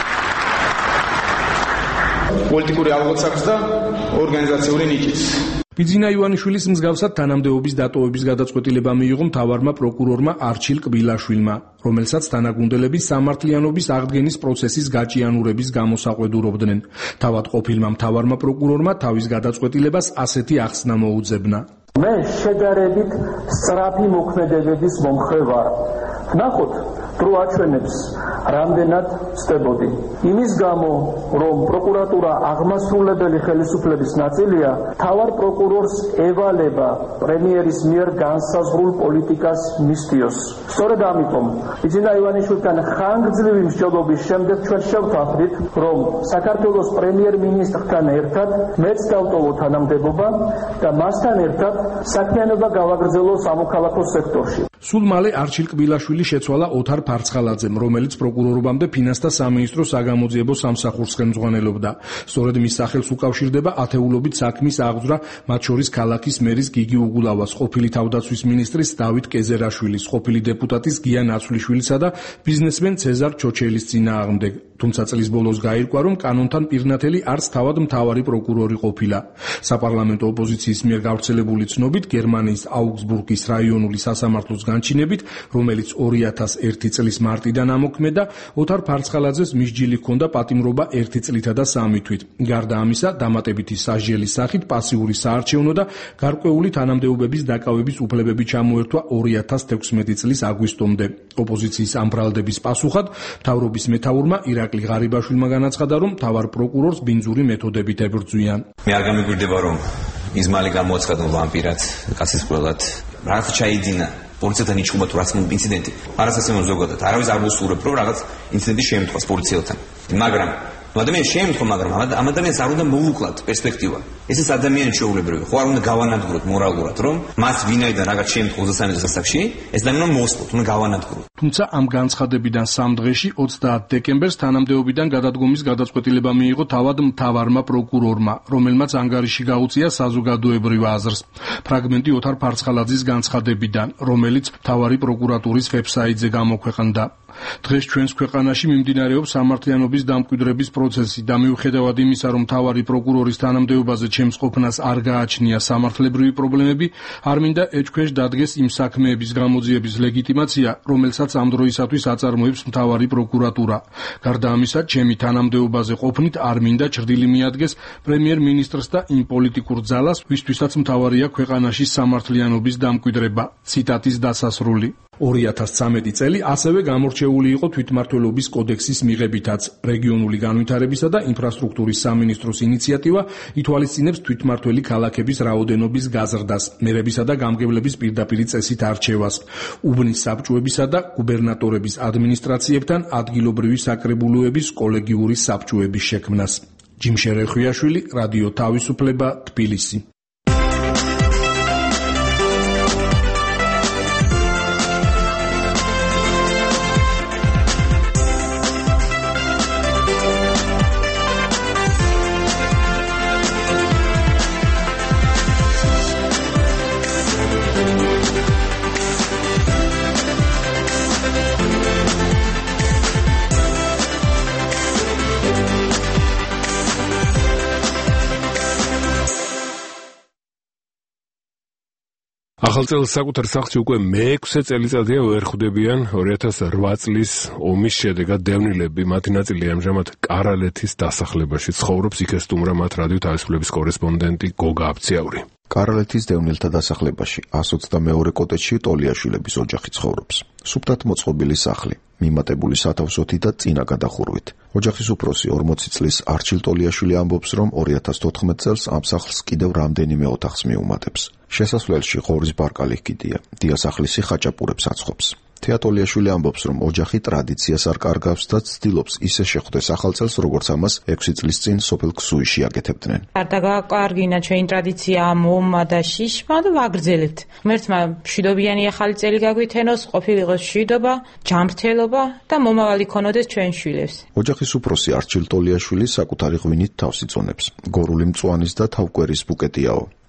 პოლიტიკური ალღოც აქვს და ორგანიზაციული ნიჭიც. ბიძინა ივანიშვილის მსგავსად თანამდებობის დატოვების გადაწყვეტილება მიიღო მთავარმა პროკურორმა არჩილ კბილაშვილმა, რომელსაც თანაგუნდელები სამართლიანობის აღდგენის პროცესის გაჭიანურების გამოსაყვედურობდნენ. თავად ყოფილმა მთავარმა პროკურორმა თავის გადაწყვეტილებას ასეთი ახსნა მოუძებნა. მე შედარებით სწრაფი მოქმედებების მომხრე ვარ. ნახოთ, დრო აჩვენებს, რამდენად ვწდებოდი. იმის გამო, რომ პროკურატურა აღმასრულებელი ხელისუფლების ნაწილია, მთავარ პროკურორს ევალება პრემიერის მიერ განსაზღვრულ პოლიტიკას მისდიოს. სწორედ ამიტომ, ბიძინა ივანიშვილთან ხანგრძლივი მსჯელობის შემდეგ ჩვენ შევთანხმდით, რომ საქართველოს პრემიერ-მინისტრთან ერთად მეც დავტოვო თანამდებობა და მასთან ერთად საქმიანობა გავაგრძელო სამოქალაქო სექტორში. სულ მალე არჩილ კბილაშვილი შეცვალა ოთარ ფარცხალაძემ, რომელიც პროკურორობამდე ფინანსთა სამინისტროს საგამოძიებო სამსახურს ხელმძღვანელობდა. სწორედ მის სახელს უკავშირდება ათეულობით საქმის აღძვრა, მათ შორის ქალაქის მერის გიგი უგულავას, ყოფილი თავდაცვის მინისტრის დავით კეზერაშვილის, ყოფილი დეპუტატის გია ნაცვლიშვილისა და ბიზნესმენ ცეზარ ჩოჩელის წინააღმდეგ. თუმცა წლის ბოლოს გაირკვა, რომ კანონთან პირნათელი არც თავად მთავარი პროკურორი ყოფილა. საპარლამენტო ოპოზიციის მიერ გავრცელებული ცნობით, გერმანიის აუგსბურგის რაიონული სასამართლოს განჩინებით, რომელიც 2001 წლის მარტიდან ამოქმედა, ოთარ ფარცხალაძეს მისჯილი ჰქონდა პატიმრობა 1 წლითა და 3 თვით. გარდა ამისა, დამატებითი სასჯელის სახით პასიური საარჩევნო და გარკვეული თანამდებობების დაკავების უფლებები ჩამოერთვა 2016 წლის აგვისტომდე. ოპოზიციის ამ ბრალდების პასუხად, მთავრობის მეთაურმა ირაკლი ღარიბაშვილმა განაცხადა, რომ მთავარ პროკურორს ბინძური მეთოდებით ებრძვიან. მე არ გამიგვირდება, რომ იზმალი გამოაცხადა ვამპირად, კაცის ყველად. რაღაც ჩაიძინა პოლიციასთან იჭუბა თუ რაც ინციდენტი. არასასემო ზოგადად არავის არ მოსურვებ, რომ რაღაც ინციდენტი შეემთხვას პოლიციელთან. მაგრამ ადამიანს შეემთხვა, მაგრამ ამ ადამიანს არ უნდა მოუკლათ პერსპექტივა. ეს ადამიანი შეუულებრივია. ხო არ უნდა გავანადგუროთ მორალურად, რომ მას ვინაიდან რაღაც შეემთხვა 23 დასაკში, ეს ადამიანი მოსვლოთ, უნდა გავანადგუროთ. თუმცა ამ განცხადებიდან 3 დღეში 30 დეკემბერს თანამდებობიდან გადადგომის გადაწყვეტილება მიიღო თავად მთავარმა პროკურორმა, რომელმაც ანგარიში გაუწია საზოგადოებრივ აზრს. ფრაგმენტი ოთარ ფარცხალაძის განცხადებიდან, რომელიც მთავარი პროკურატურის ვებსაიტზე გამოქვეყნდა. დღეს ჩვენს ქვეყანაში მიმდინარეობს სამართლიანობის დამკვიდრების პროცესი და მიუხედავად იმისა, რომ მთავარი პროკურორის თანამდებობაზე ჩემს ყოფნას არ გააჩნია სამართლებრივი პრობლემები, არ მინდა ეჭქვეშ დადგეს იმ საქმეების გამოძიების ლეგიტიმაცია, რომელსაც ამ დროისათვის აწარმოებს მთავარი პროკურატურა. გარდა ამისა, ჩემი თანამდებობაზე ყოფნით არ მინდა ჭრდილი მიადგეს პრემიერ-მინისტრს და იმ პოლიტიკურ ძალას, ვისთვისაც მთავარია ქვეყანაში სამართლიანობის დამკვიდრება. ციტატის დასასრული. 2013 წელი ასევე გამორჩეული იყო თვითმმართველობის კოდექსის მიღებითაც. რეგიონული განვითარებისა და ინფრასტრუქტურის სამინისტროს ინიციატივა ითვალისწინებს თვითმმართველი ქალაქების რაოდენობის გაზრდას, მერებისა და გამგებლების პირდაპირი წესით არჩევას, უბნის საბჭოებისა და გუბერნატორების ადმინისტრაციებთან ადგილობრივი საკრებულოების კოლეგიური საბჭოების შექმნას. ჯიმშე რეხვიაშვილი, რადიო თავისუფლება, თბილისი. ახალ წელს საკუთარ სახლში უკვე მე-6 წელიწადია ვერ ხვდებიან 2008 წლის ომის შედეგად დევნილები. მათი ნაწილი ამჟამად კარალეთის დასახლებაში ცხოვრობს. იქ ესტუმრა მათ რადიო თავისუფლების კორესპონდენტი გოგა აბციაური. კარალეთის დევნილთა დასახლებაში 122 კოტეჯში ტოლიაშვილების ოჯახი ცხოვრობს. სუფთად მოწყობილი სახლი, მიმატებული სათავსოთი და წინა გადახურვით. ოჯახის უფროსი 40 წლის არჩილ ტოლიაშვილი ამბობს, რომ 2014 წელს ამ სახლს კიდევ რამდენიმე ოთახს მიუმატებს. შესასვლელში ღორის ბარკალი ჰკიდია, დიასახლისი ხაჭაპურებს აცხობს. თეატოლიაშვილი ამბობს, რომ ოჯახი ტრადიციას არ კარგავს და ცდილობს ისე შეხვდეს ახალ წელს, როგორც ამას 6 წლის წინ სოფელ ქსუიში აკეთებდნენ. არ დაგაკარგინა ჩვენი ტრადიცია მომა და შიშმა და ვაგრძელებთ. ღმერთმა მშვიდობიანი ახალი წელი გაგვითენოს, ყოფილიყოს მშვიდობა, ჯანმრთელობა და მომავალი ქონოდეს ჩვენ შვილებს. ოჯახის უფროსი არჩილ ტოლიაშვილი საკუთარი ღვინით თავს იწონებს. გორული მწვანის და თავკვერის ბუკეტიაო.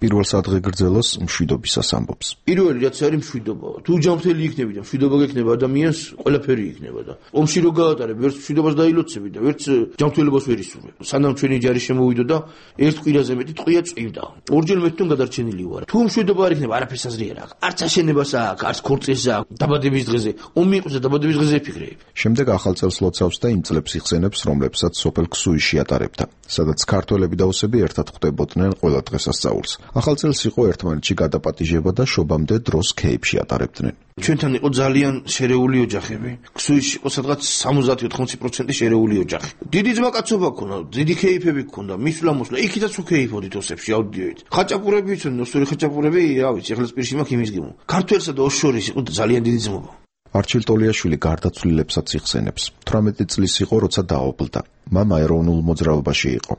პირველ სადღეგრძელოს მშვიდობისას ამბობს. პირველი რაც არის მშვიდობა. თუ ჯანმრთელი იქნები და მშვიდობა გექნება ადამიანს, ყველაფერი იქნება და ომში რო გაატარებ, ვერც მშვიდობას დაილოცები და ვერც ჯანმრთელობას ვერ ისურვებ. სანამ ჩვენი ჯარი შემოვიდო და ერთ კვირაზე მეტი ტყვია წვივდა. ორჯერ მეტთან გადარჩენილი ვარ. თუ მშვიდობა არ იქნება, არაფერს აზრი არ აქვს. არც აშენებას აქვს, არც ქორწილს აქვს. დაბადების დღეზე ომი იყოს და დაბადების დღეზე იფიქრებ. შემდეგ ახალ წელს ლოცავს და იმ წლებს იხსენებს, რომლებსაც სოფელ ქსუიში ატარებდა, სადაც ქართველები და ოსები ერთად ხვდებოდნენ ყველა დღესასწაულს. ახალ წელს იყო ერთმანეთში გადაპატიჟება და შობამდე დროს ქეიფში ატარებდნენ. ჩვენთან იყო ძალიან შერეული ოჯახები. ქსუიში იყო სადღაც 70-80% შერეული ოჯახი. დიდი ძმაკაცობა ქონდა, დიდი ქეიფები ქონდა, მისვლა-მოსვლა, იქითაც უქეიფოდით ოსებში ავდიოით. ხაჭაპურები იცოდნენ, ოსური ხაჭაპურები, რა ვიცი, ეხლა სპირში მაქვს იმის გემო. ქართველსა და ოს შორის იყო ძალიან დიდი ძმობა. არჩილ ტოლიაშვილი გარდაცვლილებსაც იხსენებს. 18 წლის იყო, როცა დაობლდა. მამა ეროვნულ მოძრაობაში იყო.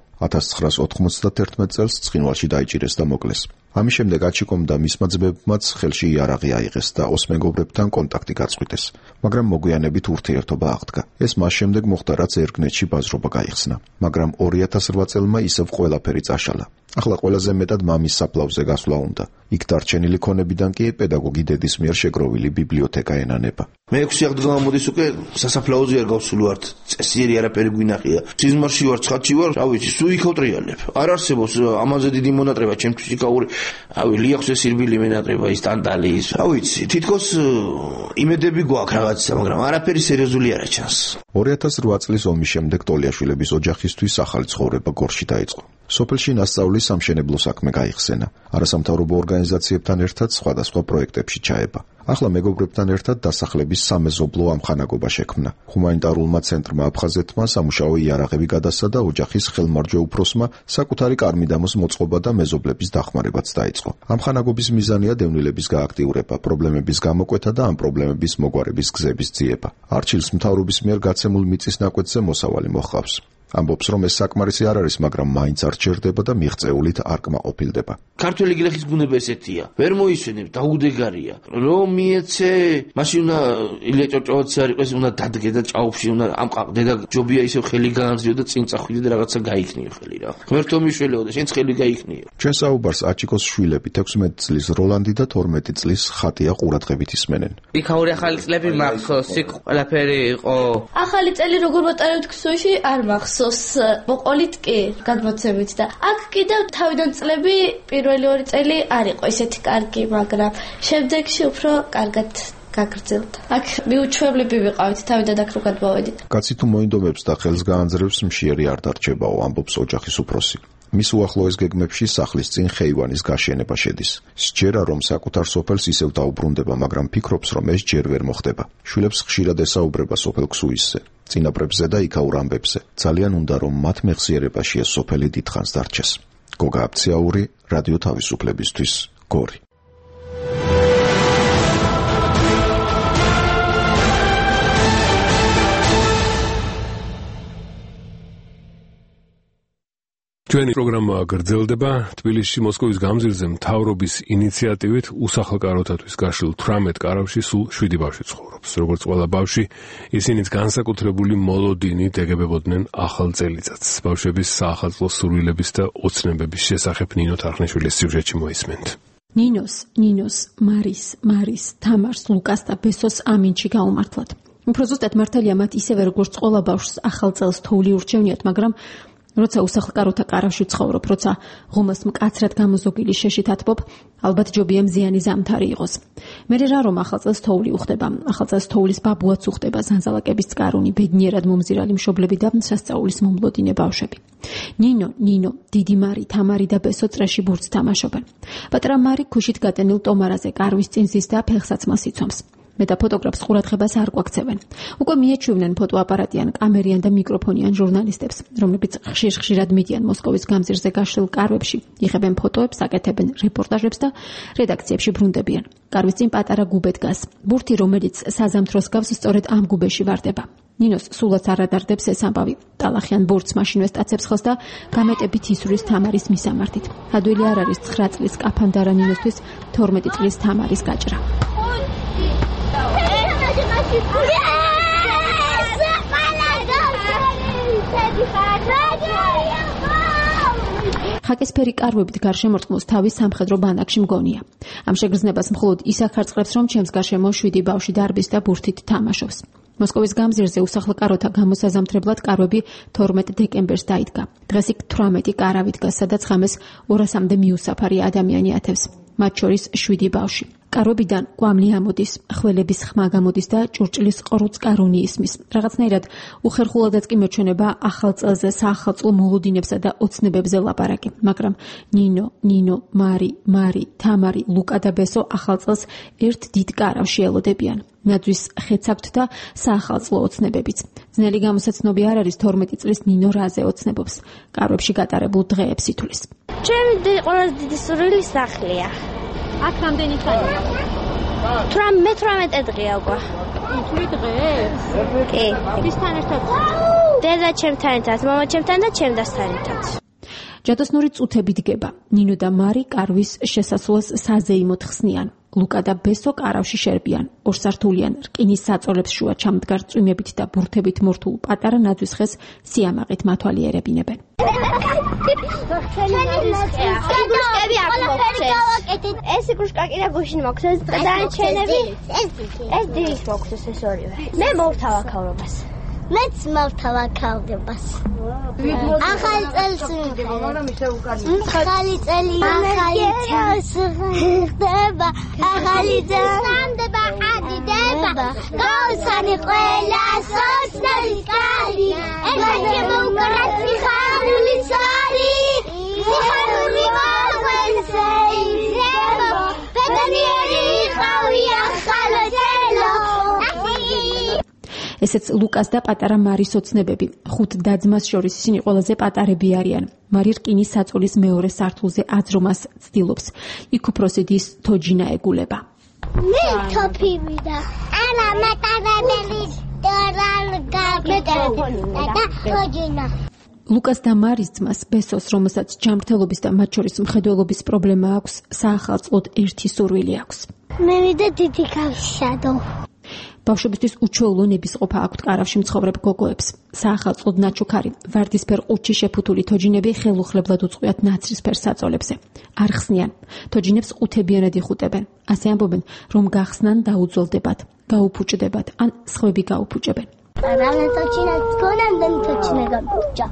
1991 წელს ცხინვალში დაიჭირეს და მოკლეს. ამის შემდეგ აჩიკომ და მისმა ძმებმაც ხელში იარაღი აიღეს და ოს მეგობრებთან კონტაქტი გაწყვიტეს, მაგრამ მოგვიანებით ურთიერთობა აღდგა. ეს მას შემდეგ მოხდა, რაც ერგნეთში ბაზრობა გაიხსნა, მაგრამ 2008 წელმა ისევ ყველაფერი წაშალა. ახლა ყველაზე მეტად მამის საფლავზე გასვლა უნდა. იქ დარჩენილი ქონებიდან კი პედაგოგი დედის მიერ შეგროვილი ბიბლიოთეკა ენანება. მე 6 აღდგა მოდის უკვე სასაფლაოზე არ გავსული ვარ. წესიერი არაფერი გვინახია. სიზმარში ვარ, ცხადში ვარ, რა ვიცი, სულ იქავტრიალებ. არ არსებობს ამაზე დიდი მონატრება ჩემთვის იქაური. ავი ლიახზე სირბილი მონატრება ის ტანტალი ის. რა ვიცი, თითქოს იმედები გვაქვს რაღაცა, მაგრამ არაფერი სერიოზული არა ჩანს. 2008 წლის ომის შემდეგ ტოლიაშვილების ოჯახისთვის ახალი ცხოვრება გორში დაიწყო. სოფელში ნასწავლის სამშენებლო საქმე გაიხსენა. არასამთავრობო ორგანიზაციებთან ერთად სხვადასხვა პროექტებში ჩაება. ახლა მეგობრებთან ერთად დასახლების სამეზობლო ამხანაგობა შექმნა. ჰუმანიტარულმა ცენტრმა აფხაზეთმა სამუშაო იარაღები გადასცა და ოჯახის ხელმარჯვე უფროსმა საკუთარი კარმიდამოს მოწყობა და მეზობლების დახმარებაც დაიწყო. ამხანაგობის მიზანია დევნილების გააქტიურება, პრობლემების გამოკვეთა და ამ პრობლემების მოგვარების გზების ძიება. არჩილს მთავრობის მიერ გაცემულ მიწის ნაკვეთზე მოსავალი მოჰყავს. ამბობს, რომ ეს საკმარისი არ არის, მაგრამ მაინც არ ჩერდება და მიღწეულით არ კმაყოფილდება. ქართველი გლეხის ბუნება ესეთია. ვერ მოისვენებ, დაუდეგარია. რომ მიეცე, მაშინ უნდა ილია ჭავჭავაძე არ იყოს, უნდა დადგე და ჭაობში უნდა ამყაყდე და ჯობია ისევ ხელი გაანძლიო და წინ წახვიდე და რაღაცა გაიქნიო ხელი რა. ღმერთო მიშველეო და შენც ხელი გაიქნიო. ჩვენ საუბარს აჩიკოს შვილები 16 წლის როლანდი და 12 წლის ხატია ყურადღებით ისმენენ. იქაური ახალი წლები მახსოვს, იქ ყველაფერი იყო. ახალი წელი როგორ ვატარებთ ქსუიში არ მახსოვს. მოყოლით კი გადმოცემით და აქ კიდევ თავიდან წლები პირველი 2 წელი არ იყო ისეთი კარგი, მაგრამ შემდეგში უფრო კარგად გაგრძელდა. აქ მიუჩვევლები ვიყავით თავიდან აქ რო გადმოვედით. კაცი თუ მოინდომებს და ხელს გაანძრევს, მშიერი არ დარჩებაო, ამბობს ოჯახის უფროსი. მის უახლოეს გეგმებში სახლის წინ ხეივანის გაშენება შედის. სჯერა რომ საკუთარ სოფელს ისევ დაუბრუნდება, მაგრამ ფიქრობს რომ ეს ჯერ ვერ მოხდება. შვილებს ხშირად ესაუბრება სოფელ ქსუისზე, წინაპრებზე და იქაურ ამბებზე. ძალიან უნდა რომ მათ მეხსიერებაში ეს სოფელი დიდხანს დარჩეს. გოგა აბციაური, რადიო თავისუფლებისთვის, გორი. ჩვენი პროგრამა გრძელდება. თბილისში მოსკოვის გამზირზე მთავრობის ინიციატივით უსახლკაროთათვის გაშლილ 18 კარავში სულ 7 ბავშვი ცხოვრობს. როგორც ყველა ბავშვი, ისინიც განსაკუთრებული მოლოდინი დეგებებოდნენ ახალ წელიწადს. ბავშვების საახალწლო სურვილების და ოცნებების შესახებ ნინო თარხნიშვილის სიუჟეტში მოისმენთ. ნინოს, მარის, თამარს, ლუკას და ბესოს ამინჩი გაუმართლათ. უფრო ზუსტად მართალია მათ ისევე როგორც ყველა ბავშვს ახალ წელს თოვლი ურჩევნიათ, მაგრამ როცა უსახლკაროთა კარავში ცხოვრობ, როცა ღუმელს მკაცრად გამოზოგილი შეშით ათბობ, ალბათ ჯობია მზიანი ზამთარი იყოს. მე რა რომ ახალწელს თოვლი უხდება, ახალწელს თოვლის ბაბუაც უხდება, ზანზალაკების წყარუნი, ბედნიერად მომზირალი მშობლები და სასწაულის მომლოდინე ბავშვები. ნინო, დიდი მარი, თამარი და ბესო წრეში ბურთს თამაშობენ. პატრა მარი ქუშით გატენილ ტომარაზე კარვის წინ ზის და ფეხსაცმელს იცომს. მე და ფოტოგრაფს ყურადღებას არ გვაქცევენ. უკვე მიეჩვევნენ ფოტოაპარატიან, კამერიან და მიკროფონიან ჟურნალისტებს, რომლებიც ხშირად მიდიან მოსკოვის გამზირზე გაშლილ კარვებში, იღებენ ფოტოებს, აკეთებენ რეპორტაჟებს და რედაქციებში ბრუნდებიან. კარვის წინ პატარა გუბე დგას. ბურთი, რომელიც საზამთროს გავს, სწორედ ამ გუბეში ვარდება. ნინოს სულაც არ ადარდებს ეს ამბავი. ტალახიან ბურთს მაშინვე სტაცებს ხელს და გამეტებით ისვრის თამარის მისამართით. ადვილი არ არის 9 წლის კაფანდარა ნინოსთვის 12 წლის თამარის გაჭრა. ხაკისფერი კარვებით გარშემორტყმულს თავის სამხედრო ბანაკში მგონია. ამ შეგრძნებას მხოლოდ ის ახარწყლებს, რომ ჩემს გარშემო 7 ბავშვი დარბის და ბურთით თამაშობს. მოსკოვის გამზირზე უსახლო კაროთა გამოსაზამთრებლად კარვები 12 დეკემბერს დაიდგა. დღეს იქ 18 კარავი დგას, სადაც ღამეს 200-მდე მიუსაფარი ადამიანი ათევს, მათ შორის 7 ბავშვი. კარვებიდან კვამლი ამოდის, ხველების ხმა გამოდის და ჭურჭლის ყრუც კარუნი ისმის. რაღაცნაირად უხერხულადაც კი მეჩვენება ახალ წელზე, საახალწლო მოლოდინებსა და ოცნებებზე ლაპარაკი, მაგრამ ნინო, მარი, თამარი, ლუკა და ბესო ახალ წელს ერთ დიდ კარავში ელოდებიან. ნაძვის ხეც აქვთ და საახალწლო ოცნებებიც. ძნელი გამოსაცნობი არ არის 12 წლის ნინო რაზე ოცნებობს. კარვებში გატარებულ დღეებს ითვლის. ჩემი ყველაზე დიდი სურვილი სახლია. აქ რამდენი ხანია? 18 დღეა უკვე. 18 დღეებს? კი. ვისთან ერთად? დედა ჩემთან ერთად, მამა ჩემთან და ჩემდასთან ერთად. ჯადოსნური წუთები დგება. ნინო და მარი კარვის შესასვლელს საზეიმოდ ხსნიან. ლუკა და ბესო კარავში შერბიან. ორსართულიან რკინის საწოლებს შუა ჩამდგარ წვიმებით და ბურთებით მორთულ პატარა ნაძვის ხეს სიამაყით მათვალიერებინებენ. ეს იგრუშკა კიდე გუშინ მოქცეს და დანარჩენები ეს დილის მოქცეს ეს ორივე. მე მოვთავ აქავრობას. მეც მოვთავ აქავრობას. ახალი წელს ახალი წელი ახალი წელს ხდება ახალი წელსამდება ადიდება გაუსანი ყველა სოცნალის კარი ეგრე მოუკრათი ხარული სარი ხარული მოგვენსეი პედანიერი ყავი ახალო წელო ესეც ლუკას და პატარა მარის ოცნებები. 5 და-ძმას შორის ისინი ყველაზე პატარები არიან. მარი რკინის საწოლის მეორე სართულზე აძრომას ცდილობს. იქ უფროსი დის თოჯინა ეგულება. მე თოფივიდა. ანა მეტარებელი და თოჯინა. ლუკას და მარის ძმას ბესოს, რომელსაც ჯანმრთელობის და მათ შორის მხედველობის პრობლემა აქვს, საახალწლოდ ერთი სურვილი აქვს. მე ვიდა დიდი გავშადო. ბავშვებისთვის უჩვეულო ნებისყოფა აქვთ კარავში მცხოვრებ გოგოებს. საახალწლოდ ნაჩუქარი, ვარდისფერ ყუთში შეფუთული თოჯინები ხელუხლებლად უწყვიათ ნაცრისფერ საწოლებზე. არ ხსნიან. თოჯინებს ყუთებიანად იხუტებენ. ასე ამბობენ, რომ გახსნან დაუძოლდებათ, გაუფუჭდებათ, ან სხვები გაუფუჭებენ. რამე თოჯინა გონან და თოჯინა გაფუჭა.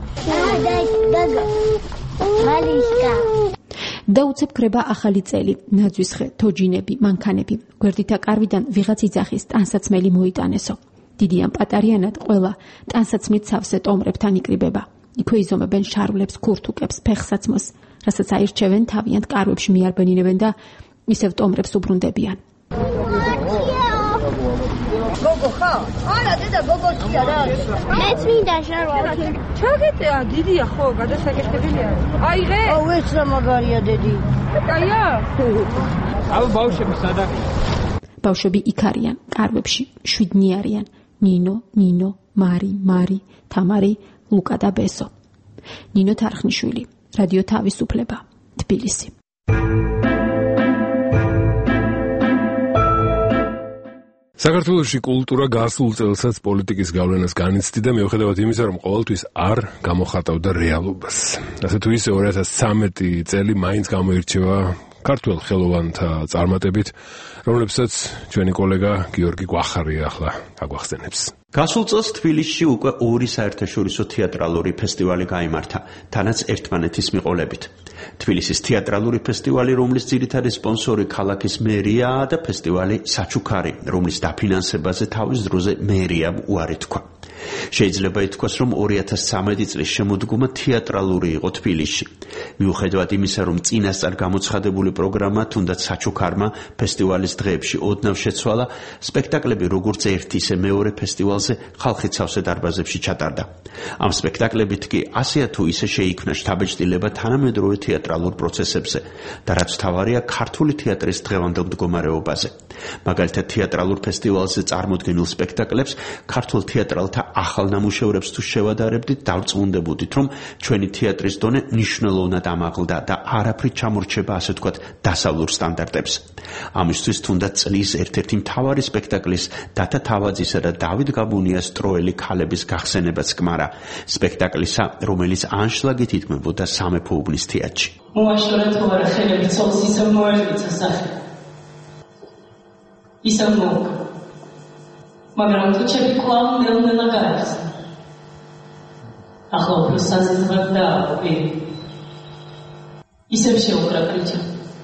მალიშკა და უცებ ქრება ახალი წელი, ნაძვის ხე, თოჯინები, მანქანები. გვერდითა კარვიდან ვიღაც იძახის ტანსაცმელი მოიტანესო. დიდიან პატარიანად ყველა ტანსაცმლით სავსე ტომრებთან იკრიბება. იქვე იზომებენ შარვლებს, ქურთუკებს, ფეხსაცმელს, რასაც აირჩევენ თავიანთ კარვებში მიარბენინებენ და ისევ ტომრებს უბრუნდებიან. გოგო ხა? არა, დედა გოგოშია რა. მეც მინდა შარვალი. ჩაგეტეა, დიდია ხო, გადასაკეთებელია. აიღე? აუ, ეს რა მაგარია დედი. აია? აუ, ბავშვები სადა? ბავშვები იქ არიან, კარვებში, 7 არიან. ნინო, მარი, თამარი, ლუკა და ბესო. ნინო თარხნიშვილი, რადიო თავისუფლება, თბილისი. საქართველოში კულტურა გასულ წელსაც პოლიტიკის გავლენას განიცდიდა, მიუხედავად იმისა, რომ ყოველთვის არ გამოხატავდა რეალობას. ასე თუ ისე 2013 წელი მაინც გამოირჩევა ქართველ ხელოვანთა წარმატებით, რომლებსაც ჩვენი კოლეგა გიორგი კვახარია ახლა აგვახსენებს. გასულ წელს თბილისში უკვე 2 საერთაშორისო თეატრალური ფესტივალი გაიმართა, თანაც ერთმანეთის მიყოლებით. თბილისის თეატრალური ფესტივალი, რომლის ძირითადი სპონსორი ქალაქის მერიაა და ფესტივალი საჩუქარი, რომლის დაფინანსებაზე თავის დროზე მერიამ უარი თქვა. შეიძლება ითქვას, რომ 2013 წლის შემოდგომა თეატრალური იყო თბილისში. მიუხედავად იმისა, რომ წინასწარ გამოცხადებული პროგრამა თუნდაც საჩუქარმა ფესტივალის დღეებში ოდნავ შეცვალა, სპექტაკლები როგორც ერთი ისე მეორე ფესტივალზე ხალხით სავსე დარბაზებში ჩატარდა. ამ სპექტაკლებით კი ასეა თუ ისე შეიქმნა შთაბეჭდილება თანამედროვე თეატრალურ პროცესებზე და რაც მთავარია ქართული თეატრის დღევანდელ მდგომარეობაზე. მაგალითად თეატრალურ ფესტივალზე წარმოდგენილ სპექტაკლებს ქართულ თეატრალთა ახალ ნამუშევრებს თუ შევადარებდით, დავწმუნდებოდით, რომ ჩვენი თეატრის დონე მნიშვნელოვნად ამაღლდა და არაფრით ჩამორჩება, ასე ვთქვათ, დასავლურ სტანდარტებს. ამისთვის თუნდაც წლის ერთ-ერთი მთავარი სპექტაკლის დათა თავაძისა და დავით გაბუნია სტროელი ქალების გახსენებაც კმარა სპექტაკლისა, რომელიც ანშლაგით ითქმებოდა სამეფო უბნის თეატრში. მოაშორა თუ არა ხელები ცოლს ისევ მოერგიცა სახე. ისევ მოუკ. მაგრამ თუჩები კვლავ ნელ-ნელა გაიხსნა. ახლა უფრო საზღვრად დააყვი. ისევ შეუყრა კრიჩა.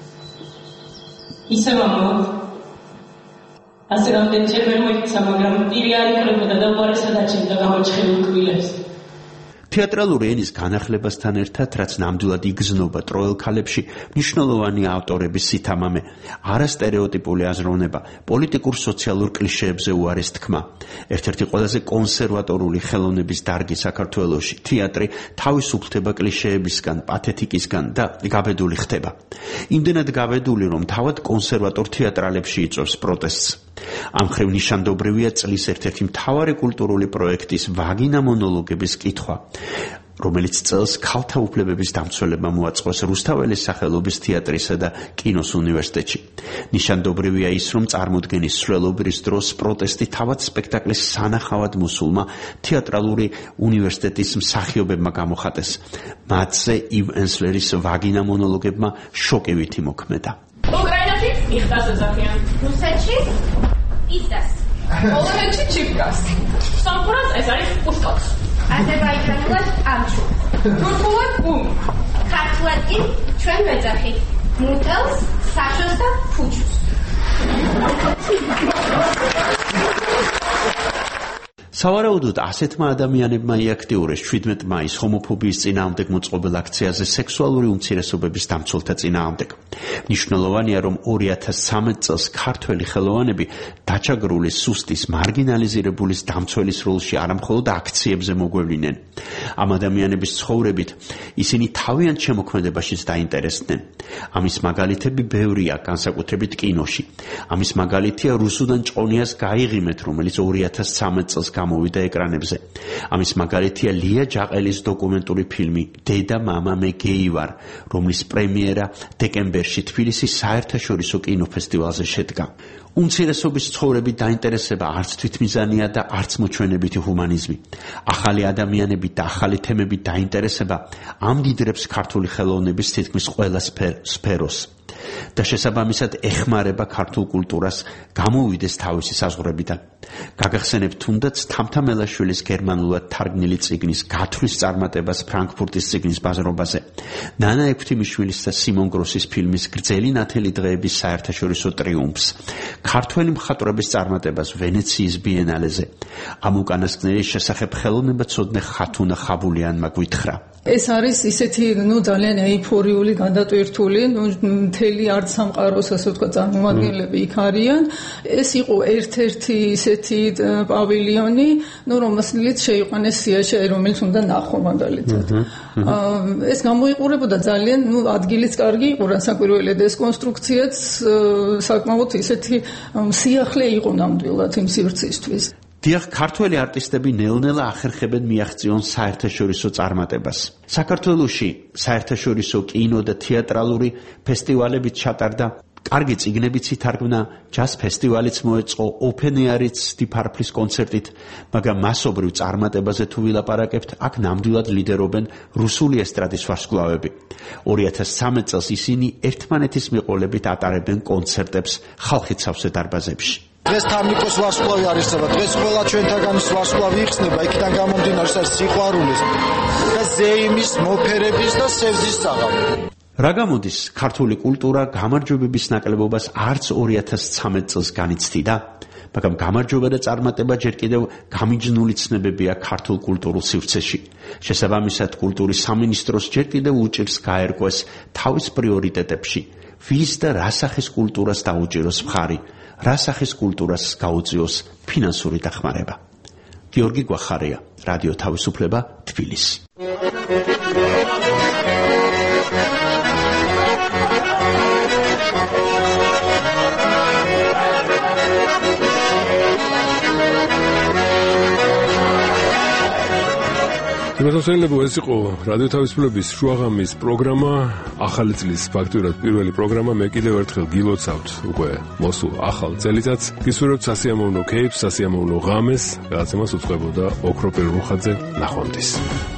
ისევ ამოვ. ასე რამდენჯერ ვერ მოიქცა, მაგრამ პირი არ იყრებოდა და უარესად აჩენდა გამოჩხერულ კბილებს. თეატრალური ენის განახლებასთან ერთად, რაც ნამდვილად იგრძნობა ტროელ ქალებში, მნიშვნელოვანი ავტორების სითამამე, არასტერეოტიპული აზროვნება, პოლიტიკურ სოციალურ კლიშეებზე უარეს თქმა. ერთ-ერთი ყველაზე კონსერვატორული ხელოვნების დარგი საქართველოში, თეატრი თავისუფლდება კლიშეებისგან, პათეტიკისგან და გაბედული ხდება. იმდენად გაბედული, რომ თავად კონსერვატორ თეატრალებში იწვევს პროტესტს. ამ მხრივ ნიშანდობრივია წლის ერთ-ერთი მთავარი კულტურული პროექტის ვაგინა მონოლოგების კითხვა, რომელიც წელს ქალთა უფლებების დამცველებმა მოაწყოს რუსთაველის სახელობის თეატრისა და კინოს უნივერსიტეტში. ნიშანდობრივია ის, რომ წარმოდგენის სრულობრის დროს პროტესტი თავად სპექტაკლის სანახავად მოსულმა თეატრალური უნივერსიტეტის მსახიობებმა გამოხატეს. მათზე ივ ენსლერის ვაგინა მონოლოგებმა შოკევითი მოქმედა. უკრაინაში იხდას ოძახიან. რუსეთში იზდას. პოლონეთში ჩიფკას. სამყურას ეს არის პუშკოვს. აზერბაიჯანულად ამჩუ. თურქულად უმ. ქართულად კი ჩვენ ვეძახით. მუტელს, საშოს და ფუჩუს. სავარაუდოდ ასეთმა ადამიანებმა იაქტიურეს 17 მაის ჰომოფობიის წინააღმდეგ მოწყობილ აქციაზე სექსუალური უმცირესობების დამცველთა წინააღმდეგ. მნიშვნელოვანია, რომ 2013 წელს ქართველი ხელოვანები დაჩაგრული სუსტის მარგინალიზირებულის დამცველის როლში არამხოლოდ აქციებზე მოგვევლინენ. ამ ადამიანების ცხოვრებით ისინი თავიანთ შემოქმედებაშიც დაინტერესდნენ. ამის მაგალითები ბევრია, განსაკუთრებით კინოში. ამის მაგალითია რუსუდან ჭყონიას გაიღიმეთ, რომელიც 2013 წელს გამოვიდა ეკრანებზე. ამის მაგალითია ლია ჯაყელის დოკუმენტური ფილმი დედა მამა მე გეი ვარ, რომლის პრემიერა დეკემბერში თბილისის საერთაშორისო კინოფესტივალზე შედგა. უმცირესობის ცხოვრებით დაინტერესება არც თვითმიზანია და არც მოჩვენებითი ჰუმანიზმი. ახალი ადამიანები და ახალი თემებით დაინტერესება ამდიდრებს ქართული ხელოვნების თითქმის ყველა სფეროს და შესაბამისად ეხმარება ქართულ კულტურას გამოვიდეს თავისი საზღვრებიდან. გაგახსენებთ თუნდაც თამთა მელაშვილის გერმანულად თარგმნილი წიგნის გათვლის წარმატებას ფრანკფურტის წიგნის ბაზრობაზე, ნანა ექვთიმიშვილის და სიმონ გროსის ფილმის გრძელი ნათელი დღეების საერთაშორისო ტრიუმფს, ქართველი მხატვრების წარმატებას ვენეციის ბიენალეზე. ამ უკანასკნელის შესახებ ხელოვნებაცოდნე ხათუნა ხაბულიანმა გვითხრა. ეს არის ისეთი, ძალიან ეიფორიული, გადატვირთული, მთელი არც სამყაროს, ასე ვთქვათ, წარმომადგენლები იქ არიან. ეს იყო ერთ-ერთი ისეთი პავილიონი, რომელსაც შეიყვანეს სიაში, რომელიც უნდა ნახო მაგალითად. ეს გამოიყურებოდა ძალიან, ადგილიც კარგი იყო, რასაკვირველად ეს კონსტრუქციაც საკმაოდ ისეთი სიახლე იყო ნამდვილად იმ სივრცისთვის. დიახ, ქართველი არტისტები ნელ-ნელა ახერხებენ მიაღწიონ საერთაშორისო წარმატებას. საქართველოში საერთაშორისო კინო და თეატრალური ფესტივალებით ჩატარდა, კარგი წიგნებიც ითარგმნა, ჯაზ ფესტივალიც მოეწყო, ოპენ-ეარიც დიფარფლის კონცერტით, მაგრამ მასობრივ წარმატებაზე თუ ვილაპარაკებთ, აქ ნამდვილად ლიდერობენ რუსული ესტრადის ვარსკვლავები. 2013 წელს ისინი ერთმანეთის მიყოლებით ატარებენ კონცერტებს ხალხით სავსე დარბაზებში. დღეს თამიკოს ვარსკვლავი არისება, დღეს ყველა ჩვენთაგანის ვარსკვლავი იხსნება, იქიდან გამომდინარე სიყვარულის და ზეიმის, მოფერების და სევზის საღამო. რა გამოდის, ქართული კულტურა გამარჯვებების ნაკლებობას არც 2013 წელს განიცდიდა, მაგრამ გამარჯვება და წარმატება ჯერ კიდევ გამიჯნული ცნებებია ქართულ კულტურულ სივრცეში. შესაბამისად, კულტურის სამინისტროს ჯერ კიდევ უჭირს გაერკვეს თავის პრიორიტეტებში, ვის და რა სახის კულტურას დაუჭიროს მხარი, რა სახის კულტურას გაუწიოს ფინანსური დახმარება. გიორგი გვახარია, რადიო თავისუფლება, თბილისი. შემოწმებლებო, ეს იყო რადიო თავისუფლების შუაღამის პროგრამა, ახალი წლის ფაქტურად პირველი პროგრამა. მე კიდევ ერთხელ გილოცავთ უკვე მოსულ ახალ წელიწადს. გისურვებთ სასიამოვნო ქეიფს, სასიამოვნო ღამეს, გადაცემას უწყებოდა ოქროპირ რუხაძე. ნახვამდის.